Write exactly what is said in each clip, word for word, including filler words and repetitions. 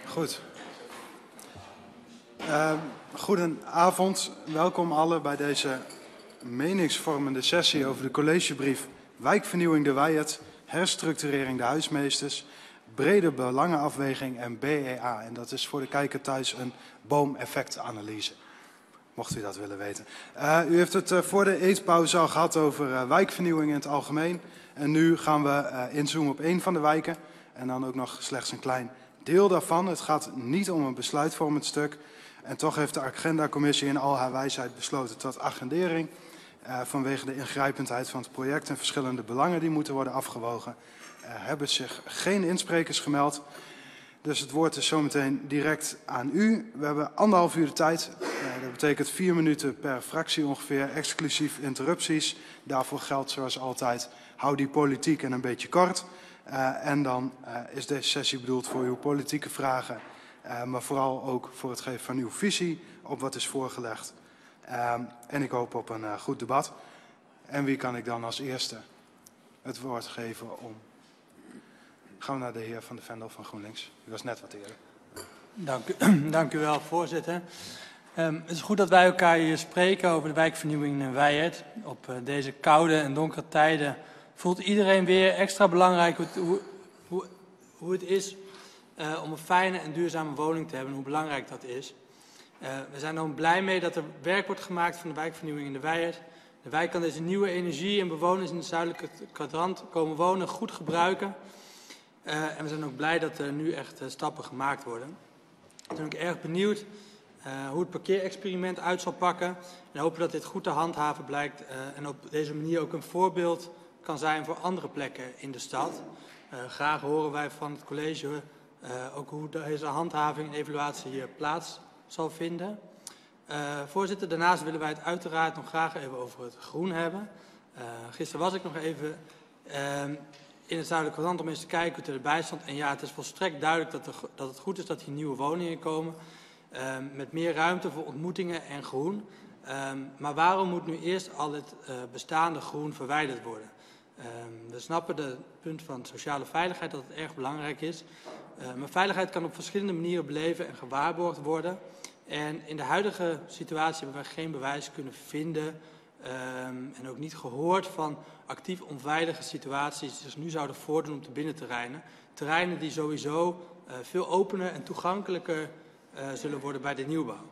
Goed. Uh, goedenavond, welkom allen bij deze meningsvormende sessie over de collegebrief Wijkvernieuwing de Wijert, herstructurering de huismeesters, brede belangenafweging en B E A. En dat is voor de kijker thuis een boomeffectanalyse, mocht u dat willen weten. Uh, u heeft het uh, voor de eetpauze al gehad over uh, wijkvernieuwing in het algemeen. En nu gaan we uh, inzoomen op één van de wijken en dan ook nog slechts een klein deel daarvan. Het gaat niet om een besluitvormend stuk. En toch heeft de agendacommissie in al haar wijsheid besloten tot agendering. Uh, vanwege de ingrijpendheid van het project en verschillende belangen die moeten worden afgewogen. Uh, hebben zich geen insprekers gemeld. Dus het woord is zometeen direct aan u. We hebben anderhalf uur de tijd. Uh, dat betekent vier minuten per fractie ongeveer, exclusief interrupties. Daarvoor geldt zoals altijd, hou die politiek en een beetje kort. Uh, en dan uh, is deze sessie bedoeld voor uw politieke vragen. Uh, maar vooral ook voor het geven van uw visie op wat is voorgelegd. Uh, en ik hoop op een uh, goed debat. En wie kan ik dan als eerste het woord geven om... Gaan we naar de heer Van de Vendel van GroenLinks. U was net wat eerder. Dank u, dank u wel, voorzitter. Um, het is goed dat wij elkaar hier spreken over de wijkvernieuwing in Wijert. Op uh, deze koude en donkere tijden voelt iedereen weer extra belangrijk hoe, hoe, hoe, hoe het is uh, om een fijne en duurzame woning te hebben en hoe belangrijk dat is. Uh, we zijn er ook blij mee dat er werk wordt gemaakt van de wijkvernieuwing in de Wijert. De wijk kan deze nieuwe energie en bewoners in het zuidelijke kwadrant komen wonen goed gebruiken. Uh, en we zijn ook blij dat er nu echt uh, stappen gemaakt worden. We zijn ook erg benieuwd uh, hoe het parkeerexperiment uit zal pakken. En hopen dat dit goed te handhaven blijkt uh, en op deze manier ook een voorbeeld kan zijn voor andere plekken in de stad. Uh, graag horen wij van het college uh, ook hoe deze handhaving en evaluatie hier plaats zal vinden. Uh, voorzitter, daarnaast willen wij het uiteraard nog graag even over het groen hebben. Uh, gisteren was ik nog even uh, in het zuidelijk kwadrant om eens te kijken hoe het erbij stond. En ja, het is volstrekt duidelijk dat, er, dat het goed is dat hier nieuwe woningen komen. Uh, met meer ruimte voor ontmoetingen en groen. Uh, maar waarom moet nu eerst al het uh, bestaande groen verwijderd worden? Uh, we snappen het punt van sociale veiligheid, dat het erg belangrijk is. Uh, maar veiligheid kan op verschillende manieren beleven en gewaarborgd worden. En in de huidige situatie hebben wij geen bewijs kunnen vinden um, en ook niet gehoord van actief onveilige situaties die zich nu zouden voordoen op de binnenterreinen. Terreinen die sowieso uh, veel opener en toegankelijker uh, zullen worden bij de nieuwbouw.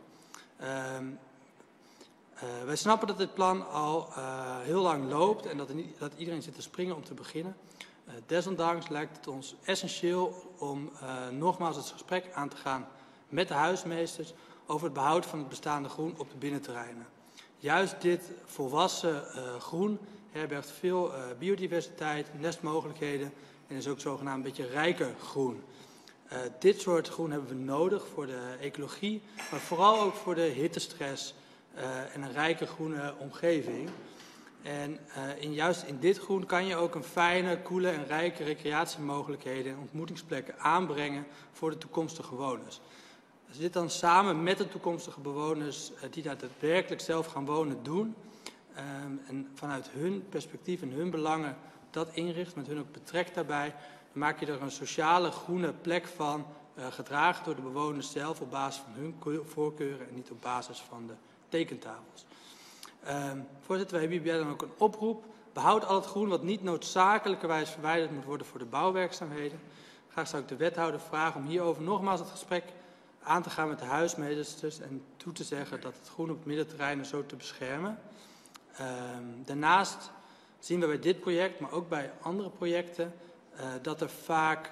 Um, uh, wij snappen dat dit plan al uh, heel lang loopt en dat, er niet, dat iedereen zit te springen om te beginnen. Uh, desondanks lijkt het ons essentieel om uh, nogmaals het gesprek aan te gaan met de huismeesters over het behoud van het bestaande groen op de binnenterreinen. Juist dit volwassen uh, groen herbergt veel uh, biodiversiteit, nestmogelijkheden en is ook zogenaamd een beetje rijker groen. Uh, dit soort groen hebben we nodig voor de ecologie, maar vooral ook voor de hittestress uh, en een rijke groene omgeving. En uh, in, juist in dit groen kan je ook een fijne, koele en rijke recreatiemogelijkheden en ontmoetingsplekken aanbrengen voor de toekomstige bewoners. Als we dit dan samen met de toekomstige bewoners uh, die daar daadwerkelijk zelf gaan wonen doen um, en vanuit hun perspectief en hun belangen dat inricht, met hun ook betrekt daarbij, dan maak je er een sociale groene plek van, uh, gedragen door de bewoners zelf op basis van hun voorkeuren en niet op basis van de tekentafels. Um, voorzitter, we hebben hierbij dan ook een oproep. Behoud al het groen wat niet noodzakelijkerwijs verwijderd moet worden voor de bouwwerkzaamheden. Graag zou ik de wethouder vragen om hierover nogmaals het gesprek aan te gaan met de huismeesters en toe te zeggen dat het groen op het middenterrein zo te beschermen. Um, daarnaast zien we bij dit project, maar ook bij andere projecten, uh, dat er vaak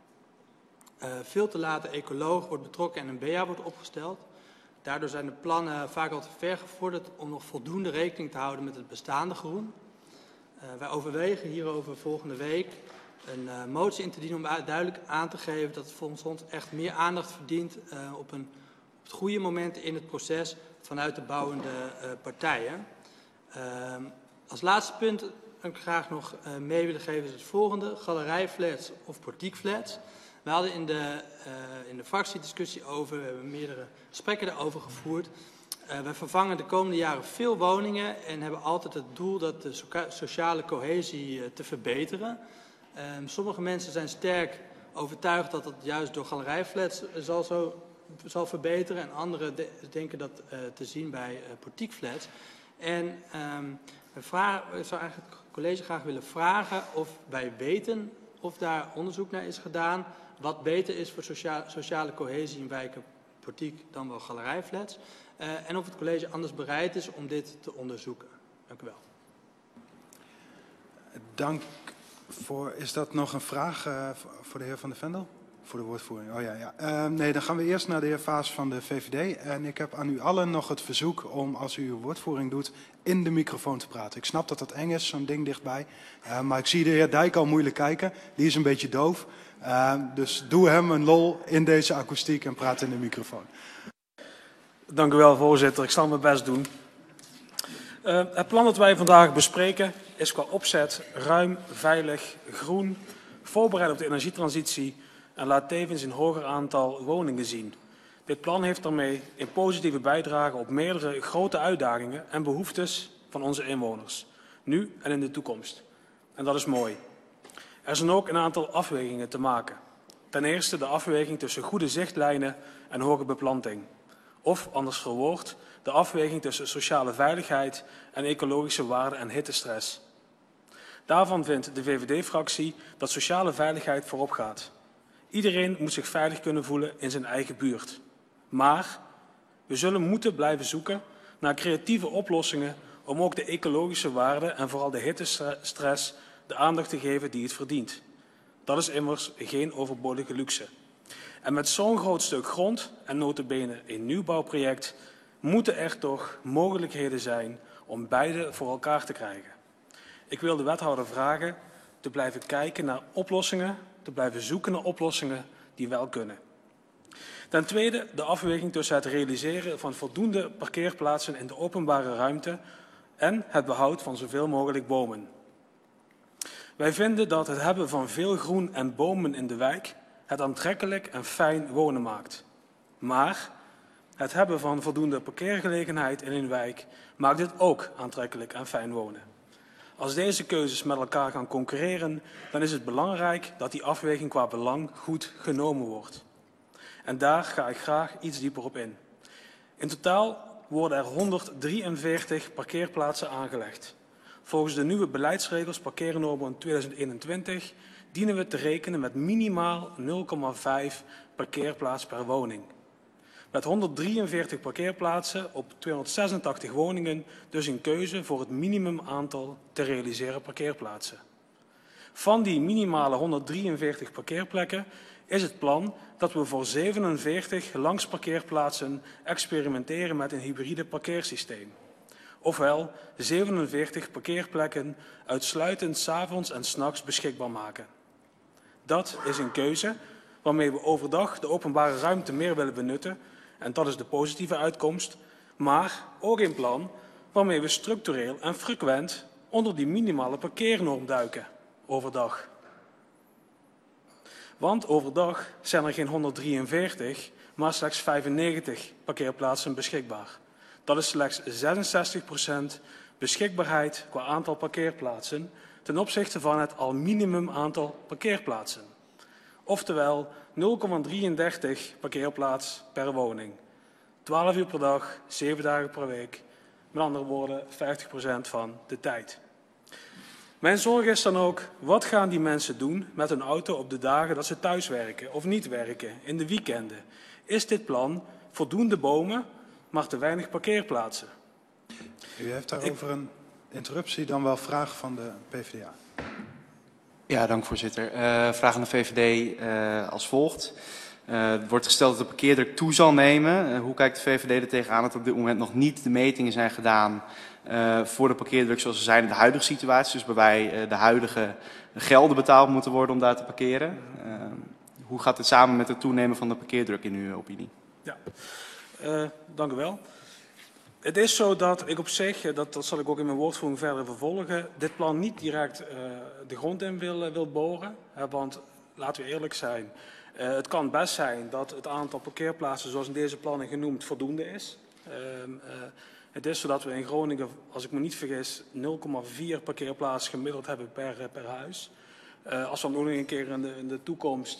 uh, veel te laat de ecoloog wordt betrokken en een B A wordt opgesteld. Daardoor zijn de plannen vaak al te ver gevorderd om nog voldoende rekening te houden met het bestaande groen. Uh, wij overwegen hierover volgende week een uh, motie in te dienen om duidelijk aan te geven dat het volgens ons echt meer aandacht verdient uh, op, een, op het goede moment in het proces vanuit de bouwende uh, partijen. Uh, als laatste punt dat ik graag nog uh, mee willen geven is het volgende: galerijflats of portiekflats. We hadden in de, uh, in de fractiediscussie over, we hebben meerdere gesprekken daarover gevoerd. Uh, wij vervangen de komende jaren veel woningen en hebben altijd het doel dat de so sociale cohesie uh, te verbeteren. Uh, sommige mensen zijn sterk overtuigd dat het juist door galerijflats zal, zo, zal verbeteren. En anderen de, denken dat uh, te zien bij uh, portiekflats. En um, we vragen, ik zou eigenlijk het college graag willen vragen of wij weten of daar onderzoek naar is gedaan. Wat beter is voor sociale, sociale cohesie in wijken portiek dan wel galerijflats. Uh, en of het college anders bereid is om dit te onderzoeken. Dank u wel. Dank voor. Is dat nog een vraag uh, voor de heer Van der Vendel? Voor de woordvoering. Oh ja, ja. Uh, nee, dan gaan we eerst naar de heer Vaas van de V V D. En ik heb aan u allen nog het verzoek om, als u uw woordvoering doet, in de microfoon te praten. Ik snap dat dat eng is, zo'n ding dichtbij. Uh, maar ik zie de heer Dijk al moeilijk kijken. Die is een beetje doof. Uh, dus doe hem een lol in deze akoestiek en praat in de microfoon. Dank u wel, voorzitter. Ik zal mijn best doen. Uh, het plan dat wij vandaag bespreken is qua opzet ruim, veilig, groen, voorbereid op de energietransitie en laat tevens een hoger aantal woningen zien. Dit plan heeft daarmee een positieve bijdrage op meerdere grote uitdagingen en behoeftes van onze inwoners, nu en in de toekomst. En dat is mooi. Er zijn ook een aantal afwegingen te maken. Ten eerste de afweging tussen goede zichtlijnen en hoge beplanting. Of, anders verwoord, de afweging tussen sociale veiligheid en ecologische waarden en hittestress. Daarvan vindt de V V D-fractie dat sociale veiligheid voorop gaat. Iedereen moet zich veilig kunnen voelen in zijn eigen buurt. Maar we zullen moeten blijven zoeken naar creatieve oplossingen om ook de ecologische waarden en vooral de hittestress de aandacht te geven die het verdient. Dat is immers geen overbodige luxe. En met zo'n groot stuk grond en nota bene een nieuwbouwproject moeten er toch mogelijkheden zijn om beide voor elkaar te krijgen. Ik wil de wethouder vragen te blijven kijken naar oplossingen, te blijven zoeken naar oplossingen die wel kunnen. Ten tweede de afweging tussen het realiseren van voldoende parkeerplaatsen in de openbare ruimte en het behoud van zoveel mogelijk bomen. Wij vinden dat het hebben van veel groen en bomen in de wijk het aantrekkelijk en fijn wonen maakt. Maar het hebben van voldoende parkeergelegenheid in een wijk maakt het ook aantrekkelijk en fijn wonen. Als deze keuzes met elkaar gaan concurreren, dan is het belangrijk dat die afweging qua belang goed genomen wordt. En daar ga ik graag iets dieper op in. In totaal worden er honderddrieënveertig parkeerplaatsen aangelegd. Volgens de nieuwe beleidsregels parkeernormen tweeduizend eenentwintig dienen we te rekenen met minimaal nul komma vijf parkeerplaats per woning. Met honderddrieënveertig parkeerplaatsen op tweehonderdzesentachtig woningen dus een keuze voor het minimumaantal te realiseren parkeerplaatsen. Van die minimale honderddrieënveertig parkeerplekken is het plan dat we voor zevenenveertig langsparkeerplaatsen experimenteren met een hybride parkeersysteem. Ofwel zevenenveertig parkeerplekken uitsluitend 's avonds en 's nachts beschikbaar maken. Dat is een keuze waarmee we overdag de openbare ruimte meer willen benutten en dat is de positieve uitkomst, maar ook een plan waarmee we structureel en frequent onder die minimale parkeernorm duiken overdag. Want overdag zijn er geen honderddrieënveertig, maar slechts vijfennegentig parkeerplaatsen beschikbaar. Dat is slechts zesenzestig procent beschikbaarheid qua aantal parkeerplaatsen ten opzichte van het al minimum aantal parkeerplaatsen. Oftewel nul komma drieëndertig parkeerplaats per woning. twaalf uur per dag, zeven dagen per week. Met andere woorden, vijftig procent van de tijd. Mijn zorg is dan ook, wat gaan die mensen doen met hun auto op de dagen dat ze thuis werken of niet werken, in de weekenden? Is dit plan voldoende bomen, maar te weinig parkeerplaatsen? U heeft daarover Ik... een interruptie, dan wel vraag van de P V D A. Ja, dank voorzitter. Uh, vraag aan de V V D uh, als volgt. Uh, het wordt gesteld dat de parkeerdruk toe zal nemen. Uh, hoe kijkt de V V D er tegenaan dat op dit moment nog niet de metingen zijn gedaan uh, voor de parkeerdruk zoals ze zijn in de huidige situatie? Dus waarbij uh, de huidige gelden betaald moeten worden om daar te parkeren. Uh, hoe gaat het samen met het toenemen van de parkeerdruk in uw opinie? Ja, uh, dank u wel. Het is zo dat ik op zich, dat, dat zal ik ook in mijn woordvoering verder vervolgen, dit plan niet direct uh, de grond in wil, wil boren. Hè, want laten we eerlijk zijn, uh, het kan best zijn dat het aantal parkeerplaatsen zoals in deze plannen genoemd voldoende is. Uh, uh, het is zo dat we in Groningen, als ik me niet vergis, nul komma vier parkeerplaatsen gemiddeld hebben per, per huis. Uh, als we dan ook nog een keer in de, in de toekomst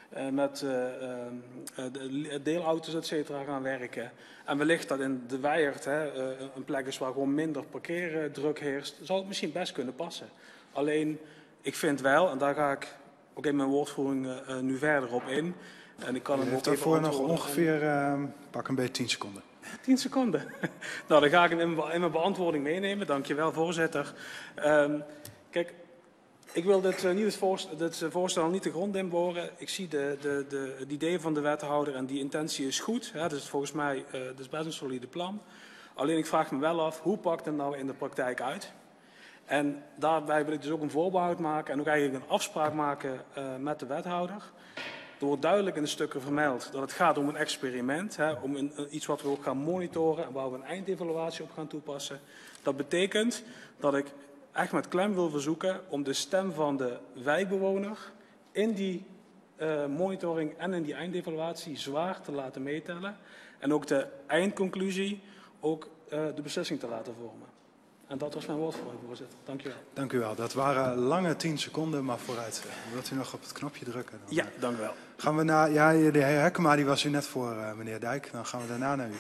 uh, met uh, uh, deelauto's et cetera gaan werken. En wellicht dat in de Wijert hè, uh, een plek is waar gewoon minder parkeerdruk heerst, zou het misschien best kunnen passen. Alleen, ik vind wel, en daar ga ik ook in mijn woordvoering uh, nu verder op in. En ik kan U hem heeft ook daarvoor even nog ongeveer, uh, pak een beetje tien seconden. tien seconden. Nou, dan ga ik hem in mijn, in mijn beantwoording meenemen. Dankjewel, voorzitter. Um, kijk, ik wil dit, uh, niet het, voorstel, dit voorstel niet de grond inboren. Ik zie de, de, de, het idee van de wethouder en die intentie is goed. Hè, dus volgens mij uh, dat is best een solide plan. Alleen ik vraag me wel af, hoe pakt het nou in de praktijk uit? En daarbij wil ik dus ook een voorbehoud maken en ook eigenlijk een afspraak maken uh, met de wethouder. Er wordt duidelijk in de stukken vermeld dat het gaat om een experiment, hè, om een, iets wat we ook gaan monitoren en waar we een eindevaluatie op gaan toepassen. Dat betekent dat ik echt met klem wil verzoeken om de stem van de wijkbewoner in die uh, monitoring en in die eindevaluatie zwaar te laten meetellen. En ook de eindconclusie, ook uh, de beslissing te laten vormen. En dat was mijn woordvoering, voorzitter. Dank u wel. Dank u wel. Dat waren lange tien seconden, maar vooruit. Wilt u nog op het knopje drukken? Dan ja, dank u wel. Gaan we naar, ja, de heer Hekkema die was u net voor, uh, meneer Dijk. Dan gaan we daarna naar u.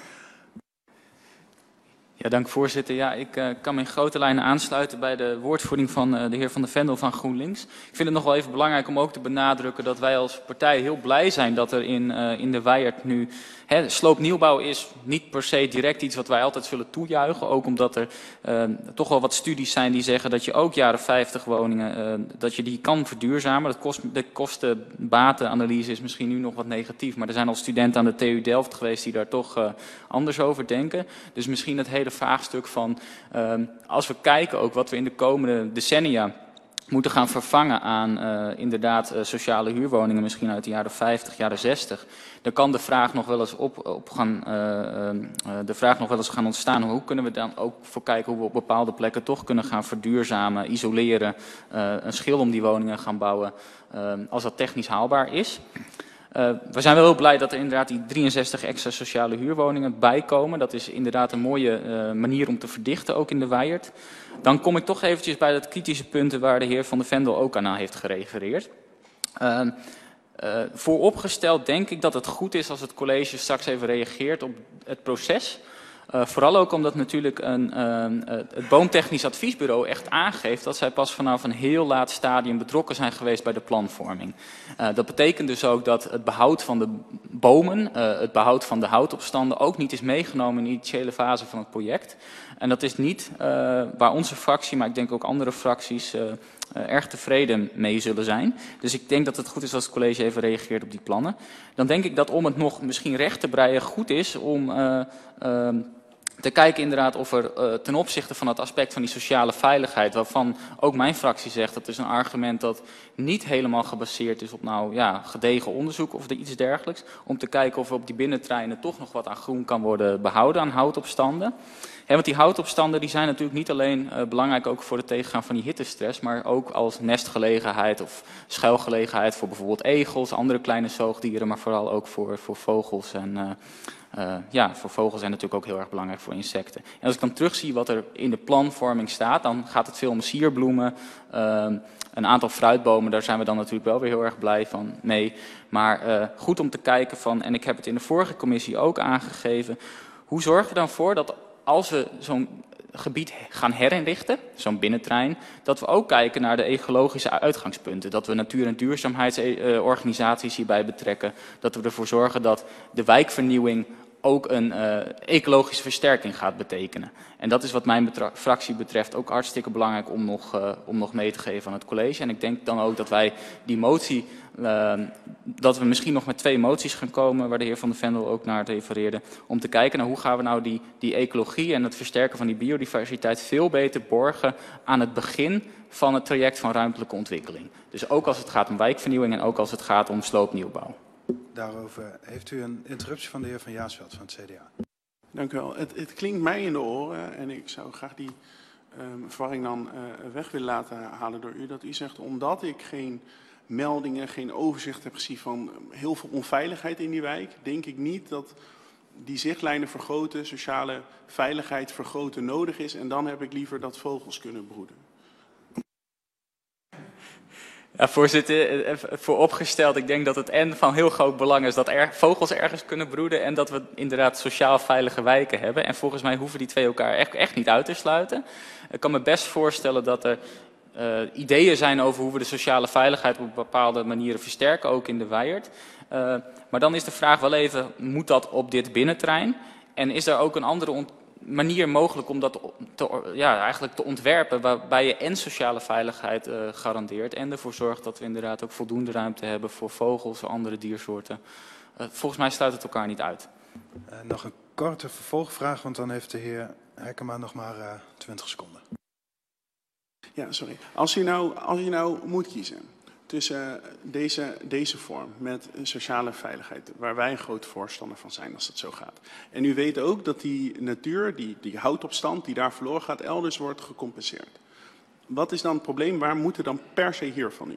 Ja, dank voorzitter. Ja, ik uh, kan me in grote lijnen aansluiten bij de woordvoering van uh, de heer Van der Vendel van GroenLinks. Ik vind het nog wel even belangrijk om ook te benadrukken dat wij als partij heel blij zijn dat er in, uh, in de Wijert nu... Hè, sloopnieuwbouw is niet per se direct iets wat wij altijd zullen toejuichen. Ook omdat er uh, toch wel wat studies zijn die zeggen dat je ook jaren vijftig woningen, uh, dat je die kan verduurzamen. Dat kost, de kosten-batenanalyse is misschien nu nog wat negatief. Maar er zijn al studenten aan de T U Delft geweest die daar toch uh, anders over denken. Dus misschien het hele vraagstuk van, uh, als we kijken ook wat we in de komende decennia moeten gaan vervangen aan uh, inderdaad uh, sociale huurwoningen, misschien uit de jaren vijftig, jaren zestig. Dan kan de vraag nog wel eens op, op gaan, uh, uh, de vraag nog wel eens gaan ontstaan. Hoe kunnen we dan ook voor kijken hoe we op bepaalde plekken toch kunnen gaan verduurzamen, isoleren, uh, een schil om die woningen gaan bouwen, uh, als dat technisch haalbaar is. Uh, we zijn wel heel blij dat er inderdaad die drieënzestig extra sociale huurwoningen bijkomen. Dat is inderdaad een mooie uh, manier om te verdichten, ook in de Wijert. Dan kom ik toch eventjes bij dat kritische punten waar de heer Van der Vendel ook aan heeft gerefereerd. Uh, uh, vooropgesteld denk ik dat het goed is als het college straks even reageert op het proces. Uh, vooral ook omdat natuurlijk een, uh, het Boomtechnisch Adviesbureau echt aangeeft dat zij pas vanaf een heel laat stadium betrokken zijn geweest bij de planvorming. Uh, dat betekent dus ook dat het behoud van de bomen, uh, het behoud van de houtopstanden ook niet is meegenomen in de initiële fase van het project. En dat is niet uh, waar onze fractie, maar ik denk ook andere fracties, uh, uh, erg tevreden mee zullen zijn. Dus ik denk dat het goed is als het college even reageert op die plannen. Dan denk ik dat om het nog misschien recht te breien goed is om uh, uh, te kijken inderdaad of er uh, ten opzichte van het aspect van die sociale veiligheid, waarvan ook mijn fractie zegt dat is een argument dat niet helemaal gebaseerd is op nou ja, gedegen onderzoek of iets dergelijks, om te kijken of er op die binnentreinen toch nog wat aan groen kan worden behouden aan houtopstanden. He, want die houtopstanden die zijn natuurlijk niet alleen uh, belangrijk ook voor het tegengaan van die hittestress, maar ook als nestgelegenheid of schuilgelegenheid voor bijvoorbeeld egels, andere kleine zoogdieren, maar vooral ook voor, voor vogels en uh, Uh, ja, voor vogels zijn natuurlijk ook heel erg belangrijk voor insecten. En als ik dan terugzie wat er in de planvorming staat, dan gaat het veel om sierbloemen, uh, een aantal fruitbomen, daar zijn we dan natuurlijk wel weer heel erg blij van mee. Maar uh, goed om te kijken van, en ik heb het in de vorige commissie ook aangegeven, hoe zorgen we dan voor dat als we zo'n gebied gaan herinrichten, zo'n binnentrein, dat we ook kijken naar de ecologische uitgangspunten. Dat we natuur- en duurzaamheidsorganisaties hierbij betrekken. Dat we ervoor zorgen dat de wijkvernieuwing ook een uh, ecologische versterking gaat betekenen. En dat is wat mijn betra- fractie betreft ook hartstikke belangrijk om nog, uh, om nog mee te geven aan het college. En ik denk dan ook dat wij die motie, uh, dat we misschien nog met twee moties gaan komen, waar de heer Van der Vendel ook naar refereerde, om te kijken naar hoe gaan we nou die, die ecologie en het versterken van die biodiversiteit veel beter borgen aan het begin van het traject van ruimtelijke ontwikkeling. Dus ook als het gaat om wijkvernieuwing en ook als het gaat om sloopnieuwbouw. Daarover heeft u een interruptie van de heer Van Jaarsveld van het C D A. Dank u wel. Het, het klinkt mij in de oren en ik zou graag die um, verwarring dan uh, weg willen laten halen door u. Dat u zegt, omdat ik geen meldingen, geen overzicht heb gezien van heel veel onveiligheid in die wijk, denk ik niet dat die zichtlijnen vergroten, sociale veiligheid vergroten nodig is. En dan heb ik liever dat vogels kunnen broeden. Ja, voorzitter, vooropgesteld, ik denk dat het en van heel groot belang is dat er, vogels ergens kunnen broeden en dat we inderdaad sociaal veilige wijken hebben. En volgens mij hoeven die twee elkaar echt, echt niet uit te sluiten. Ik kan me best voorstellen dat er uh, ideeën zijn over hoe we de sociale veiligheid op bepaalde manieren versterken, ook in de Wijert. Uh, maar dan is de vraag wel even, moet dat op dit binnenterrein? En is er ook een andere ont manier mogelijk om dat te, ja, eigenlijk te ontwerpen waarbij je en sociale veiligheid uh, garandeert en ervoor zorgt dat we inderdaad ook voldoende ruimte hebben voor vogels en andere diersoorten. Uh, volgens mij sluit het elkaar niet uit. Uh, nog een korte vervolgvraag, want dan heeft de heer Hekkema nog maar uh, twintig seconden. Ja, sorry. Als u nou, als u nou moet kiezen tussen deze, deze vorm met sociale veiligheid, waar wij een groot voorstander van zijn als dat zo gaat. En u weet ook dat die natuur, die, die houtopstand die daar verloren gaat, elders wordt gecompenseerd. Wat is dan het probleem? Waar moet er dan per se hier van u?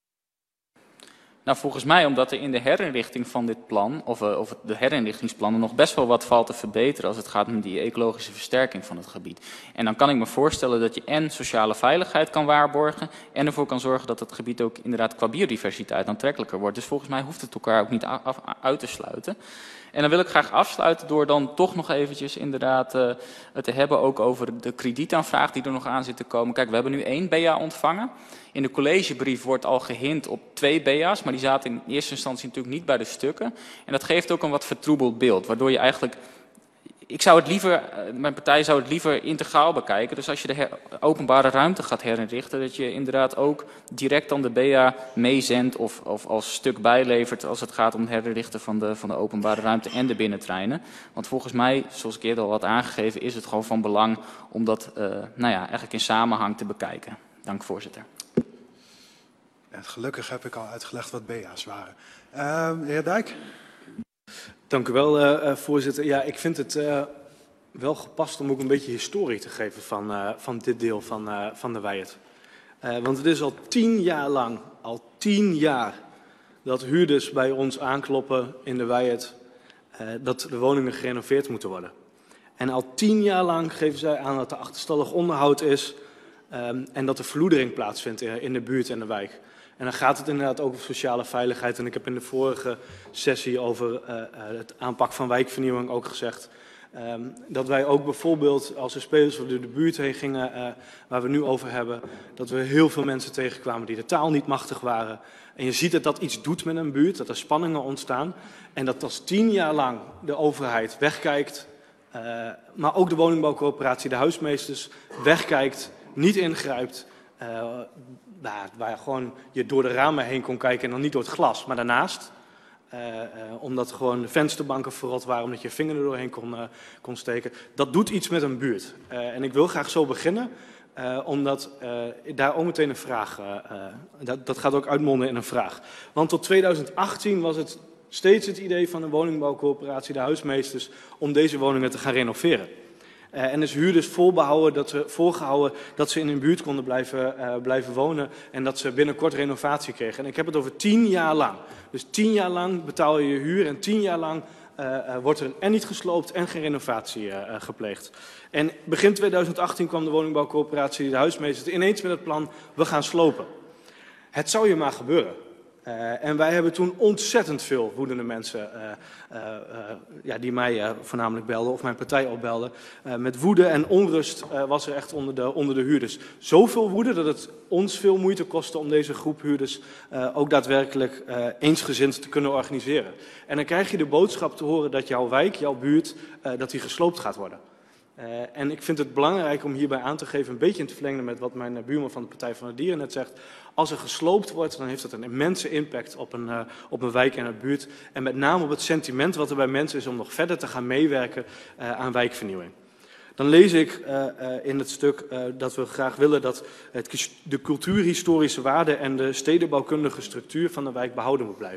Nou, volgens mij omdat er in de herinrichting van dit plan, of, uh, of de herinrichtingsplannen, nog best wel wat valt te verbeteren als het gaat om die ecologische versterking van het gebied. En dan kan ik me voorstellen dat je en sociale veiligheid kan waarborgen en ervoor kan zorgen dat het gebied ook inderdaad qua biodiversiteit aantrekkelijker wordt. Dus volgens mij hoeft het elkaar ook niet af, uit te sluiten. En dan wil ik graag afsluiten door dan toch nog eventjes inderdaad uh, het te hebben ook over de kredietaanvraag die er nog aan zit te komen. Kijk, we hebben nu één B A ontvangen. In de collegebrief wordt al gehint op twee B A's, maar die zaten in eerste instantie natuurlijk niet bij de stukken. En dat geeft ook een wat vertroebeld beeld, waardoor je eigenlijk... Ik zou het liever, mijn partij zou het liever integraal bekijken. Dus als je de her, openbare ruimte gaat herinrichten, dat je inderdaad ook direct dan de B A meezendt of, of als stuk bijlevert als het gaat om het herinrichten van de, van de openbare ruimte en de binnentreinen. Want volgens mij, zoals ik eerder al had aangegeven, is het gewoon van belang om dat uh, nou ja, eigenlijk in samenhang te bekijken. Dank voorzitter. En gelukkig heb ik al uitgelegd wat B A's waren. Uh, de heer Dijk? Dank u wel, uh, voorzitter. Ja, ik vind het uh, wel gepast om ook een beetje historie te geven van, uh, van dit deel van, uh, van de Wijert. Uh, want het is al tien jaar lang, al tien jaar, dat huurders bij ons aankloppen in de Wijert uh, dat de woningen gerenoveerd moeten worden. En al tien jaar lang geven zij aan dat er achterstallig onderhoud is um, en dat er verloedering plaatsvindt in, in de buurt en de wijk. En dan gaat het inderdaad ook over sociale veiligheid. En ik heb in de vorige sessie over uh, het aanpak van wijkvernieuwing ook gezegd um, dat wij ook bijvoorbeeld als de spelers door de buurt heen gingen, uh, waar we nu over hebben, dat we heel veel mensen tegenkwamen die de taal niet machtig waren. En je ziet dat dat iets doet met een buurt, dat er spanningen ontstaan. En dat als tien jaar lang de overheid wegkijkt, uh, maar ook de woningbouwcoöperatie, de huismeesters, wegkijkt, niet ingrijpt. Uh, Nou, waar gewoon je door de ramen heen kon kijken en dan niet door het glas, maar daarnaast. Uh, uh, omdat gewoon de vensterbanken verrot waren, omdat je je vinger er doorheen kon, uh, kon steken. Dat doet iets met een buurt. Uh, en ik wil graag zo beginnen, uh, omdat uh, daar ook meteen een vraag, uh, uh, dat, dat gaat ook uitmonden in een vraag. Want tot tweeduizend achttien was het steeds het idee van de woningbouwcoöperatie, de huismeesters, om deze woningen te gaan renoveren. Uh, en dus huurders voorbehouden dat ze, voorgehouden dat ze in hun buurt konden blijven, uh, blijven wonen en dat ze binnenkort renovatie kregen. En ik heb het over tien jaar lang. Dus tien jaar lang betaal je je huur en tien jaar lang uh, uh, wordt er en niet gesloopt en geen renovatie uh, uh, gepleegd. En begin tweeduizend achttien kwam de woningbouwcoöperatie, de huismeesters, ineens met het plan, we gaan slopen. Het zou je maar gebeuren. Uh, en wij hebben toen ontzettend veel woedende mensen uh, uh, uh, ja, die mij uh, voornamelijk belden of mijn partij opbelden. Uh, met woede en onrust uh, was er echt onder de, onder de huurders. Zoveel woede dat het ons veel moeite kostte om deze groep huurders uh, ook daadwerkelijk uh, eensgezind te kunnen organiseren. En dan krijg je de boodschap te horen dat jouw wijk, jouw buurt, uh, dat die gesloopt gaat worden. Uh, en ik vind het belangrijk om hierbij aan te geven, een beetje in te verlengen met wat mijn uh, buurman van de Partij van de Dieren net zegt. Als er gesloopt wordt, dan heeft dat een immense impact op een, uh, op een wijk en een buurt. En met name op het sentiment wat er bij mensen is om nog verder te gaan meewerken uh, aan wijkvernieuwing. Dan lees ik uh, uh, in het stuk uh, dat we graag willen dat het, de cultuurhistorische waarde en de stedenbouwkundige structuur van de wijk behouden moet blijven.